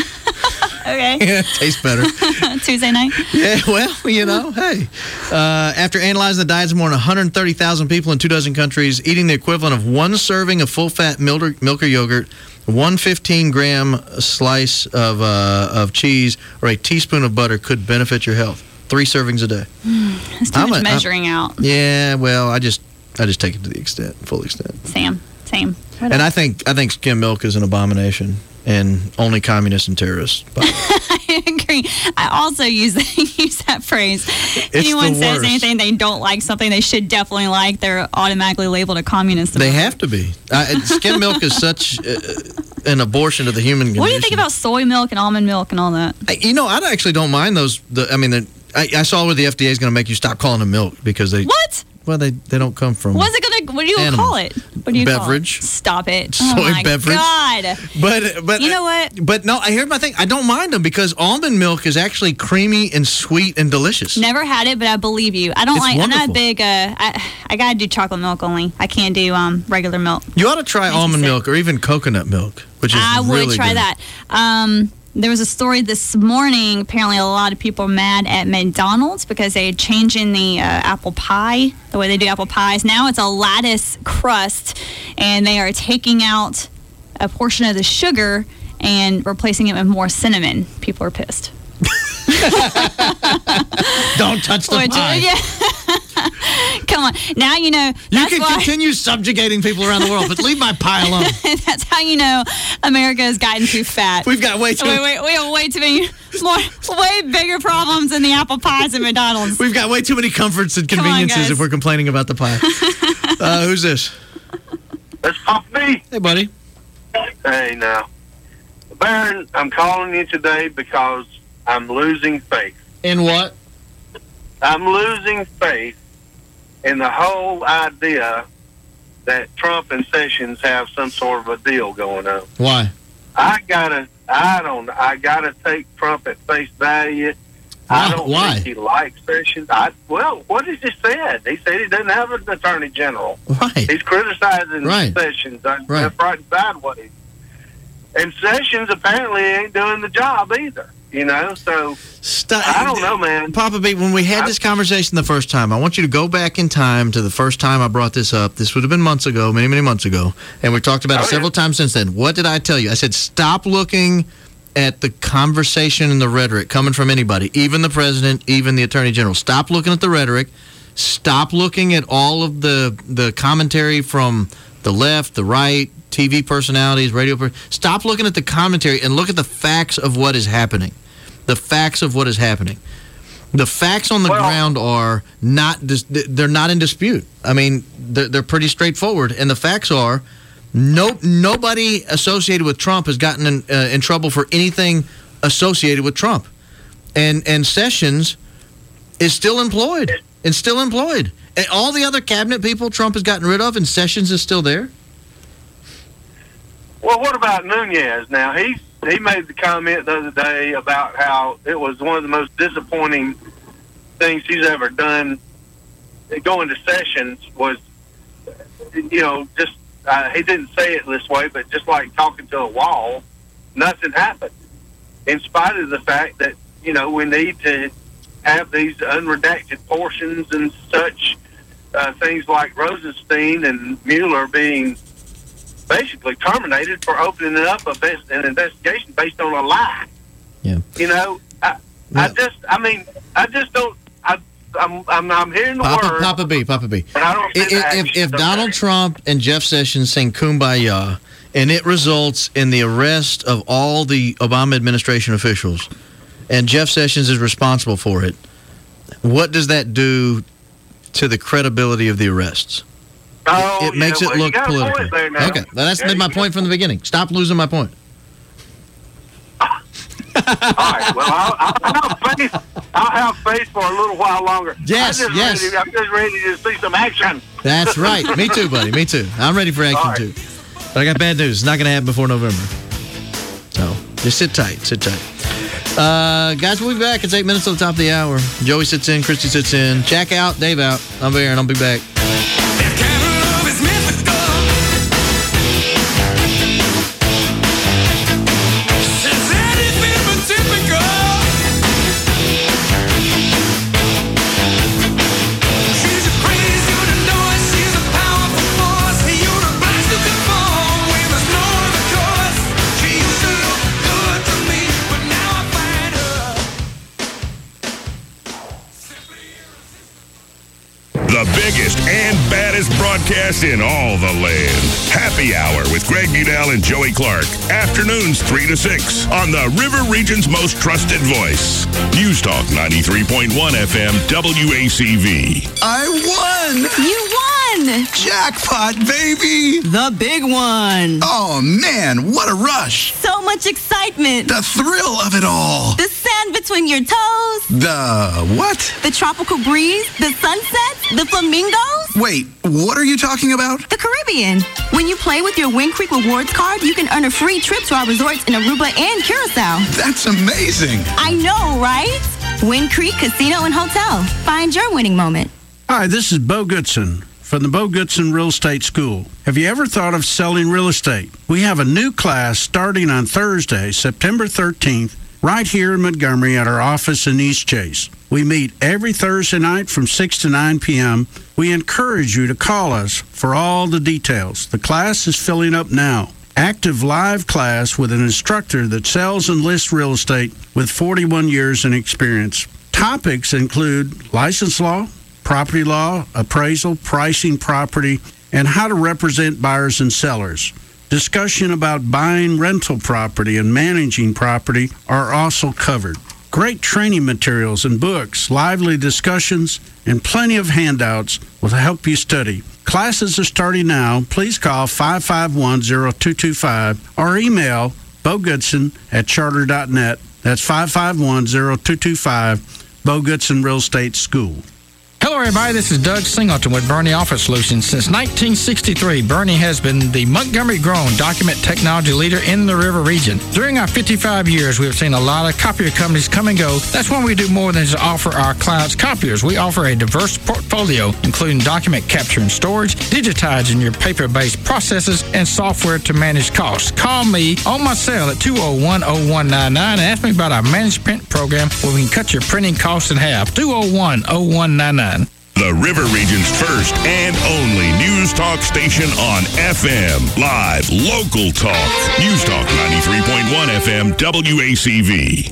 Speaker 24: Okay.
Speaker 12: Yeah, tastes better.
Speaker 24: Tuesday night.
Speaker 12: Yeah, well, you know, hey. Uh, after analyzing the diets of more than one hundred thirty thousand people in two dozen countries, eating the equivalent of one serving of full-fat milk or, milk or yogurt, one fifteen-gram slice of uh, of cheese, or a teaspoon of butter could benefit your health. Three servings a day.
Speaker 24: It's too
Speaker 12: I'm
Speaker 24: much
Speaker 12: a-
Speaker 24: measuring out.
Speaker 12: Yeah, well, I just I just take it to the extent, full extent.
Speaker 24: Same. Same.
Speaker 12: And I think I think skim milk is an abomination, and only communists and terrorists. But
Speaker 24: I agree. I also use use that phrase. Anyone
Speaker 12: the
Speaker 24: says
Speaker 12: worst.
Speaker 24: anything they don't like, something they should definitely like, they're automatically labeled a communist.
Speaker 12: they have to be. Uh, skim milk is such uh, an abortion to the human condition.
Speaker 24: What do you think about soy milk and almond milk and all that?
Speaker 12: I- You know, I actually don't mind those. The, I mean, the, I, I saw where the F D A is going to make you stop calling them milk because they.
Speaker 24: What?
Speaker 12: Well, they, they don't come from.
Speaker 24: What's it gonna? What do you
Speaker 12: Animals.
Speaker 24: call it? What do you
Speaker 12: Beverage.
Speaker 24: Call it? Stop it!
Speaker 12: Soy
Speaker 24: oh my
Speaker 12: beverage.
Speaker 24: God!
Speaker 12: But but
Speaker 24: You know what?
Speaker 12: But no, I hear my thing. I don't mind them because almond milk is actually creamy and sweet and delicious.
Speaker 24: Never had it, but I believe you. I don't
Speaker 12: It's
Speaker 24: like. I'm
Speaker 12: wonderful.
Speaker 24: not a big. Uh, I I gotta do chocolate milk only. I can't do um regular milk.
Speaker 12: You ought to try almond milk or even coconut milk, which is
Speaker 24: I would
Speaker 12: really
Speaker 24: try
Speaker 12: good.
Speaker 24: that. Um, there was a story this morning. Apparently, a lot of people are mad at McDonald's because they're changing the uh, apple pie, the way they do apple pies. Now it's a lattice crust, and they are taking out a portion of the sugar and replacing it with more cinnamon. People are pissed.
Speaker 12: Don't touch the
Speaker 24: Which-
Speaker 12: pie.
Speaker 24: yeah. Come on. Now you know.
Speaker 12: You
Speaker 24: That's
Speaker 12: can
Speaker 24: why.
Speaker 12: continue subjugating people around the world, but leave my pie alone.
Speaker 24: That's how you know America has gotten too fat.
Speaker 12: We've got way too-
Speaker 24: Wait, wait, we have way too many more, way bigger problems than the apple pies at McDonald's.
Speaker 12: We've got way too many comforts and
Speaker 24: Come on,
Speaker 12: conveniences
Speaker 24: guys.
Speaker 12: if we're complaining about the pie. uh, who's this?
Speaker 10: That's Papa B.
Speaker 12: Hey, buddy.
Speaker 10: Hey, now. Baron, I'm calling you today because I'm losing faith.
Speaker 12: In what?
Speaker 10: I'm losing faith in the whole idea that Trump and Sessions have some sort of a deal going on.
Speaker 12: Why?
Speaker 10: I gotta, I don't, I gotta take Trump at face value. I
Speaker 12: Why?
Speaker 10: don't
Speaker 12: Why?
Speaker 10: think he likes Sessions. I, well, what has he said? He said he doesn't have an attorney general.
Speaker 12: Right.
Speaker 10: He's criticizing
Speaker 12: Right.
Speaker 10: Sessions on
Speaker 12: Right.
Speaker 10: left, right, and sideways. And Sessions apparently ain't doing the job either. You know, so
Speaker 12: Stop.
Speaker 10: I don't know, man.
Speaker 12: Papa B, when we had this conversation the first time, I want you to go back in time to the first time I brought this up. This would have been months ago, many, many months ago. And we talked about
Speaker 10: Oh,
Speaker 12: it
Speaker 10: yeah.
Speaker 12: several times since then. What did I tell you? I said, stop looking at the conversation and the rhetoric coming from anybody, even the president, even the attorney general. Stop looking at the rhetoric. Stop looking at all of the, the commentary from the left, the right, T V personalities, radio. Per- Stop looking at the commentary and look at the facts of what is happening. The facts of what is happening. The facts on the ground are not dis- they're not in dispute. I mean, they're, they're pretty straightforward. And the facts are no nobody associated with Trump has gotten in, uh, in trouble for anything associated with Trump. And and Sessions is still employed. And still employed. And all the other cabinet people Trump has gotten rid of and Sessions is still there.
Speaker 10: Well, what about Nunez? Now, he he made the comment the other day about how it was one of the most disappointing things he's ever done. Going to Sessions was, you know, just uh, he didn't say it this way, but just like talking to a wall, nothing happened. In spite of the fact that, you know, we need to have these unredacted portions and such, uh, things like Rosenstein and Mueller being basically terminated for opening up a best, an investigation based on a lie.
Speaker 12: Yeah.
Speaker 10: You know, I, I just, I mean, I just don't. I, I'm, I'm, I'm hearing the
Speaker 12: Papa,
Speaker 10: word.
Speaker 12: Papa B, Papa B.
Speaker 10: But I don't see
Speaker 12: If,
Speaker 10: the
Speaker 12: if,
Speaker 10: action.
Speaker 12: if Donald Trump and Jeff Sessions sing Kumbaya, and it results in the arrest of all the Obama administration officials, and Jeff Sessions is responsible for it, what does that do to the credibility of the arrests?
Speaker 10: Oh,
Speaker 12: it makes
Speaker 10: yeah,
Speaker 12: it
Speaker 10: well, you
Speaker 12: look
Speaker 10: got a point
Speaker 12: political.
Speaker 10: there now.
Speaker 12: Okay, well, that's
Speaker 10: Yeah,
Speaker 12: my
Speaker 10: you
Speaker 12: point from the beginning. Stop losing my point.
Speaker 10: All right. Well, I'll, I'll, I'll have faith. I'll have faith for a little while longer.
Speaker 12: Yes,
Speaker 10: I'm just
Speaker 12: yes.
Speaker 10: Ready, I'm just ready to see some action.
Speaker 12: That's right. Me too, buddy. Me too. I'm ready for action,
Speaker 10: All right.
Speaker 12: too. But I got bad news. It's not going to happen before November. So just sit tight. Sit tight. Uh, guys, we'll be back. It's eight minutes till the top of the hour. Joey sits in. Christy sits in. Jack out. Dave out. I'm Aaron. I'll be back.
Speaker 11: The biggest and baddest broadcast in all the land. Happy Hour with Greg Udell and Joey Clark. Afternoons three to six on the River Region's most trusted voice. News Talk ninety-three point one F M W A C V.
Speaker 7: I won!
Speaker 8: You won!
Speaker 7: Jackpot, baby!
Speaker 8: The big one.
Speaker 7: Oh, man, what a rush!
Speaker 8: So much excitement.
Speaker 7: The thrill of it all!
Speaker 8: The sand between your toes.
Speaker 7: The what?
Speaker 8: The tropical breeze. The sunsets. The flamingos.
Speaker 7: Wait, what are you talking about?
Speaker 8: The Caribbean. When you play with your Wind Creek Rewards card, you can earn a free trip to our resorts in Aruba and Curacao.
Speaker 7: That's amazing!
Speaker 8: I know, right? Wind Creek Casino and Hotel. Find your winning moment.
Speaker 13: Hi, this is Bo Goodson from the Bo Goodson Real Estate School. Have you ever thought of selling real estate? We have a new class starting on Thursday, September thirteenth, right here in Montgomery at our office in East Chase. We meet every Thursday night from six to nine p.m. We encourage you to call us for all the details. The class is filling up now. Active live class with an instructor that sells and lists real estate with forty-one years in experience. Topics include license law, property law, appraisal, pricing property, and how to represent buyers and sellers. Discussion about buying rental property and managing property are also covered. Great training materials and books, lively discussions, and plenty of handouts will help you study. Classes are starting now. Please call five five one, zero two two five or email bogoodson at charter dot net. That's five five one, zero two two five, Bo Goodson Real Estate School.
Speaker 14: Hello, everybody. This is Doug Singleton with Bernie Office Solutions. Since nineteen sixty-three, Bernie has been the Montgomery-grown document technology leader in the River region. During our fifty-five years, we have seen a lot of copier companies come and go. That's why we do more than just offer our clients copiers. We offer a diverse portfolio, including document capture and storage, digitizing your paper-based processes, and software to manage costs. Call me on my cell at two oh one, oh one nine nine and ask me about our managed print program where we can cut your printing costs in half. two oh one, oh one nine nine.
Speaker 11: The River Region's first and only news talk station on F M. Live, local talk. News Talk ninety-three point one F M W A C V.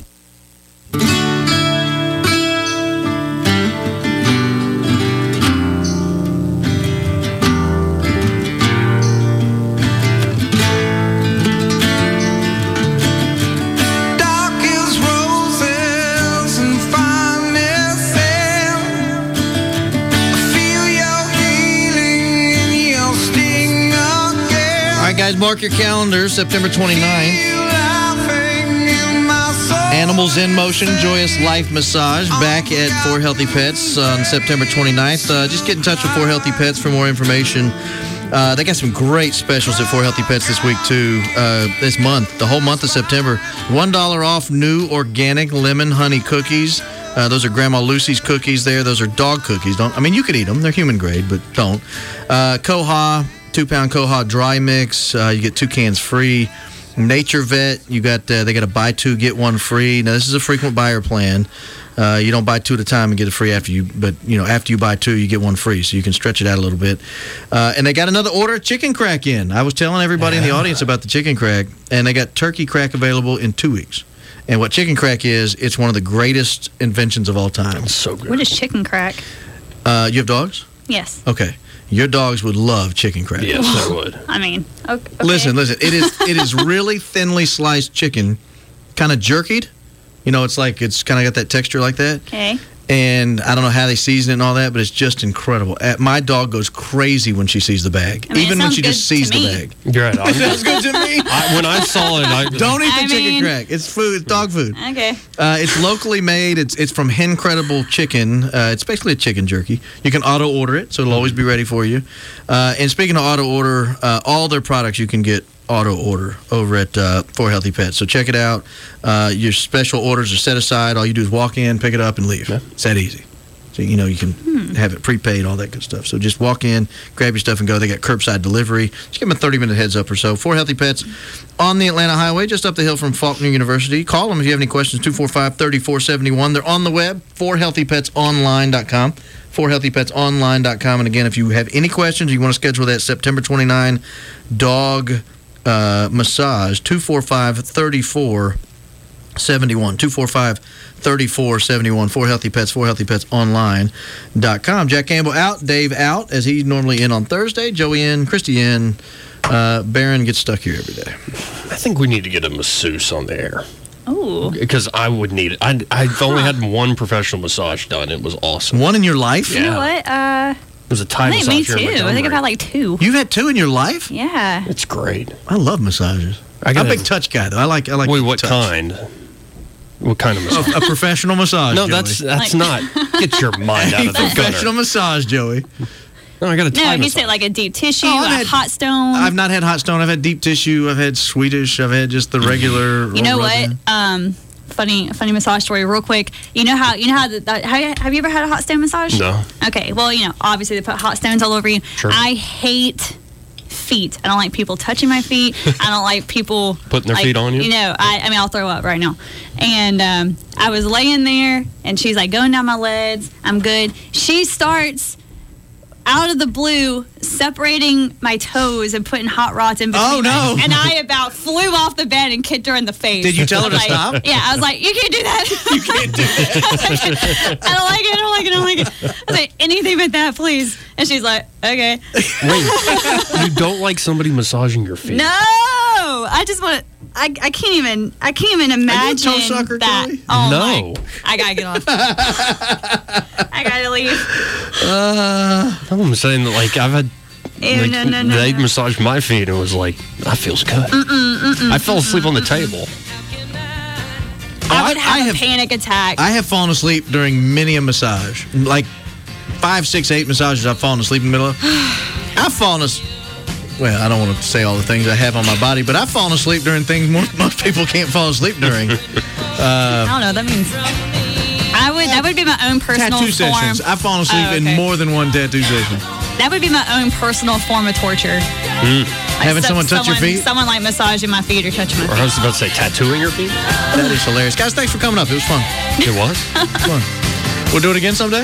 Speaker 12: Guys, mark your calendars, September twenty-ninth. Animals in Motion, Joyous Life Massage, back at For Healthy Pets on September twenty-ninth. Uh, just get in touch with For Healthy Pets for more information. Uh, they got some great specials at For Healthy Pets this week, too, uh, this month, the whole month of September. one dollar off new organic lemon honey cookies. Uh, those are Grandma Lucy's cookies there. Those are dog cookies. Don't I mean, you could eat them. They're human grade, but don't. Uh, Koha. Two-pound Koha dry mix. Uh, you get two cans free. Nature Vet, you got uh, they got a buy two get one free. Now this is a frequent buyer plan. Uh, you don't buy two at a time and get it free after you, but you know after you buy two, you get one free, so you can stretch it out a little bit. Uh, and they got another order of chicken crack in. I was telling everybody yeah. in the audience about the chicken crack, and they got turkey crack available in two weeks. And what chicken crack is, it's one of the greatest inventions of all time. It's so
Speaker 24: What is chicken crack?
Speaker 12: Uh, you have dogs?
Speaker 24: Yes.
Speaker 12: Okay. Your dogs would love chicken crack.
Speaker 24: Yes, they would. I mean, okay.
Speaker 12: Listen, listen. It is it is really thinly sliced chicken, kind of jerkied. You know, it's like it's kind of got that texture like that.
Speaker 24: Okay.
Speaker 12: And I don't know how they season it and all that, but it's just incredible. Uh, My dog goes crazy when she sees the bag,
Speaker 24: I mean,
Speaker 12: even
Speaker 24: it
Speaker 12: when
Speaker 24: sounds
Speaker 12: she just
Speaker 24: good
Speaker 12: sees
Speaker 24: to
Speaker 12: the
Speaker 24: me.
Speaker 12: bag.
Speaker 4: You're right.
Speaker 12: It sounds good to me.
Speaker 4: I, when I saw it, I
Speaker 12: Don't eat the
Speaker 24: I
Speaker 12: chicken
Speaker 24: mean-
Speaker 12: crack. It's food. It's dog food.
Speaker 24: Okay.
Speaker 12: Uh, it's locally made. It's it's from Hencredible Chicken. Uh, it's basically a chicken jerky. You can auto order it, so it'll always be ready for you. Uh, and speaking of auto order, uh, all their products you can get auto order over at uh, For Healthy Pets. So check it out. Uh, your special orders are set aside. All you do is walk in, pick it up, and leave. It's that easy. So, you know, you can
Speaker 24: Hmm.
Speaker 12: have it prepaid, all that good stuff. So just walk in, grab your stuff, and go. They got curbside delivery. Just give them a thirty-minute heads up or so. For Healthy Pets on the Atlanta Highway, just up the hill from Faulkner University. Call them if you have any questions, two four five, three four seven one. They're on the web, for healthy pets online dot com, for healthy pets online dot com. And again, if you have any questions, you want to schedule that September twenty-ninth dog uh, massage, two four five, three four seven one. two four five, three four seven one. For Healthy Pets, for healthy pets online dot com. Jack Campbell out, Dave out, as he's normally in on Thursday. Joey in, Christy in. Uh, Barron gets stuck here every day.
Speaker 4: I think we need to get a masseuse on the air.
Speaker 24: Oh.
Speaker 4: Because I would need it. I, I've only had one professional massage done. It was awesome.
Speaker 12: One in your life?
Speaker 24: You know what? Uh,
Speaker 4: It was a Thai
Speaker 24: I think me
Speaker 4: massage
Speaker 24: too.
Speaker 4: here in
Speaker 24: I think I've
Speaker 4: Montgomery.
Speaker 24: had like two.
Speaker 12: You've had two in your life?
Speaker 24: Yeah.
Speaker 4: It's great.
Speaker 12: I love massages.
Speaker 4: I
Speaker 12: I'm
Speaker 4: gotta-
Speaker 12: a big touch guy, though. I like. I like.
Speaker 4: Wait, what
Speaker 12: touch.
Speaker 4: kind? What kind of massage?
Speaker 12: A, a professional massage.
Speaker 4: No,
Speaker 12: Joey.
Speaker 4: that's that's not. Get your mind out
Speaker 12: a
Speaker 4: of the
Speaker 12: professional
Speaker 4: gutter.
Speaker 12: massage, Joey.
Speaker 4: No, I got a
Speaker 24: No,
Speaker 4: Thai
Speaker 24: he
Speaker 4: massage.
Speaker 24: said like a deep tissue,
Speaker 12: Oh, I've
Speaker 24: a
Speaker 12: had-
Speaker 24: hot stone.
Speaker 12: I've not had hot stone. I've had deep tissue. I've had Swedish. I've had just the regular.
Speaker 24: You know
Speaker 12: roll
Speaker 24: what?
Speaker 12: rub.
Speaker 24: Um, funny, funny massage story, real quick. You know how you know how the, that, have, you, have you ever had a hot stone massage?
Speaker 4: No.
Speaker 24: Okay. Well, you know, obviously they put hot stones all over you.
Speaker 4: Sure.
Speaker 24: I hate feet. I don't like people touching my feet. I don't like people
Speaker 4: Putting their
Speaker 24: like,
Speaker 4: feet on you?
Speaker 24: You know, I, I mean, I'll throw up right now. And um, I was laying there, and she's like going down my legs. I'm good. She starts out of the blue separating my toes and putting hot rods in between.
Speaker 12: Oh, no.
Speaker 24: my- and I about flew off the bed and kicked her in the face.
Speaker 12: Did you tell her
Speaker 24: I was
Speaker 12: to
Speaker 24: like-
Speaker 12: stop?
Speaker 24: Yeah, I was like, you can't do that. You can't do that. I don't like it. I don't like it. I don't like it. I was like, anything but that, please. And she's like, okay.
Speaker 4: Wait, you don't like somebody massaging your feet?
Speaker 24: No, I just want to. I, I can't even. I can't even imagine
Speaker 12: toe sucker,
Speaker 24: that.
Speaker 12: Joey?
Speaker 24: Oh
Speaker 4: No.
Speaker 24: my! I gotta get off. I gotta leave.
Speaker 4: Uh, I'm saying that, like, I've had.
Speaker 24: Ew,
Speaker 4: like,
Speaker 24: no, no, no,
Speaker 4: they
Speaker 24: no.
Speaker 4: massaged my feet and it was like, that feels good.
Speaker 24: Mm-mm, mm-mm,
Speaker 4: I fell asleep on the table.
Speaker 24: I would
Speaker 12: I-
Speaker 24: have
Speaker 12: I
Speaker 24: a
Speaker 12: have-
Speaker 24: panic attack.
Speaker 12: I have fallen asleep during many a massage. Like five, six, eight massages I've fallen asleep in the middle of. I've fallen asleep. Well, I don't want to say all the things I have on my body, but I've fallen asleep during things most, most people can't fall asleep during.
Speaker 24: I
Speaker 12: Uh,
Speaker 24: don't know. That means I would. That would be my own personal
Speaker 12: tattoo
Speaker 24: form.
Speaker 12: sessions. I've fallen asleep
Speaker 24: Oh, okay.
Speaker 12: in more than one tattoo session.
Speaker 24: That would be my own personal form of torture. Like
Speaker 12: Having
Speaker 24: so-
Speaker 12: someone touch your feet?
Speaker 24: Someone like massaging my feet or touching my
Speaker 4: Or
Speaker 24: feet.
Speaker 4: I was about to say, tattooing your feet?
Speaker 12: That is hilarious. Guys, thanks for coming up. It was fun.
Speaker 4: It was?
Speaker 12: Fun. We'll do it again someday?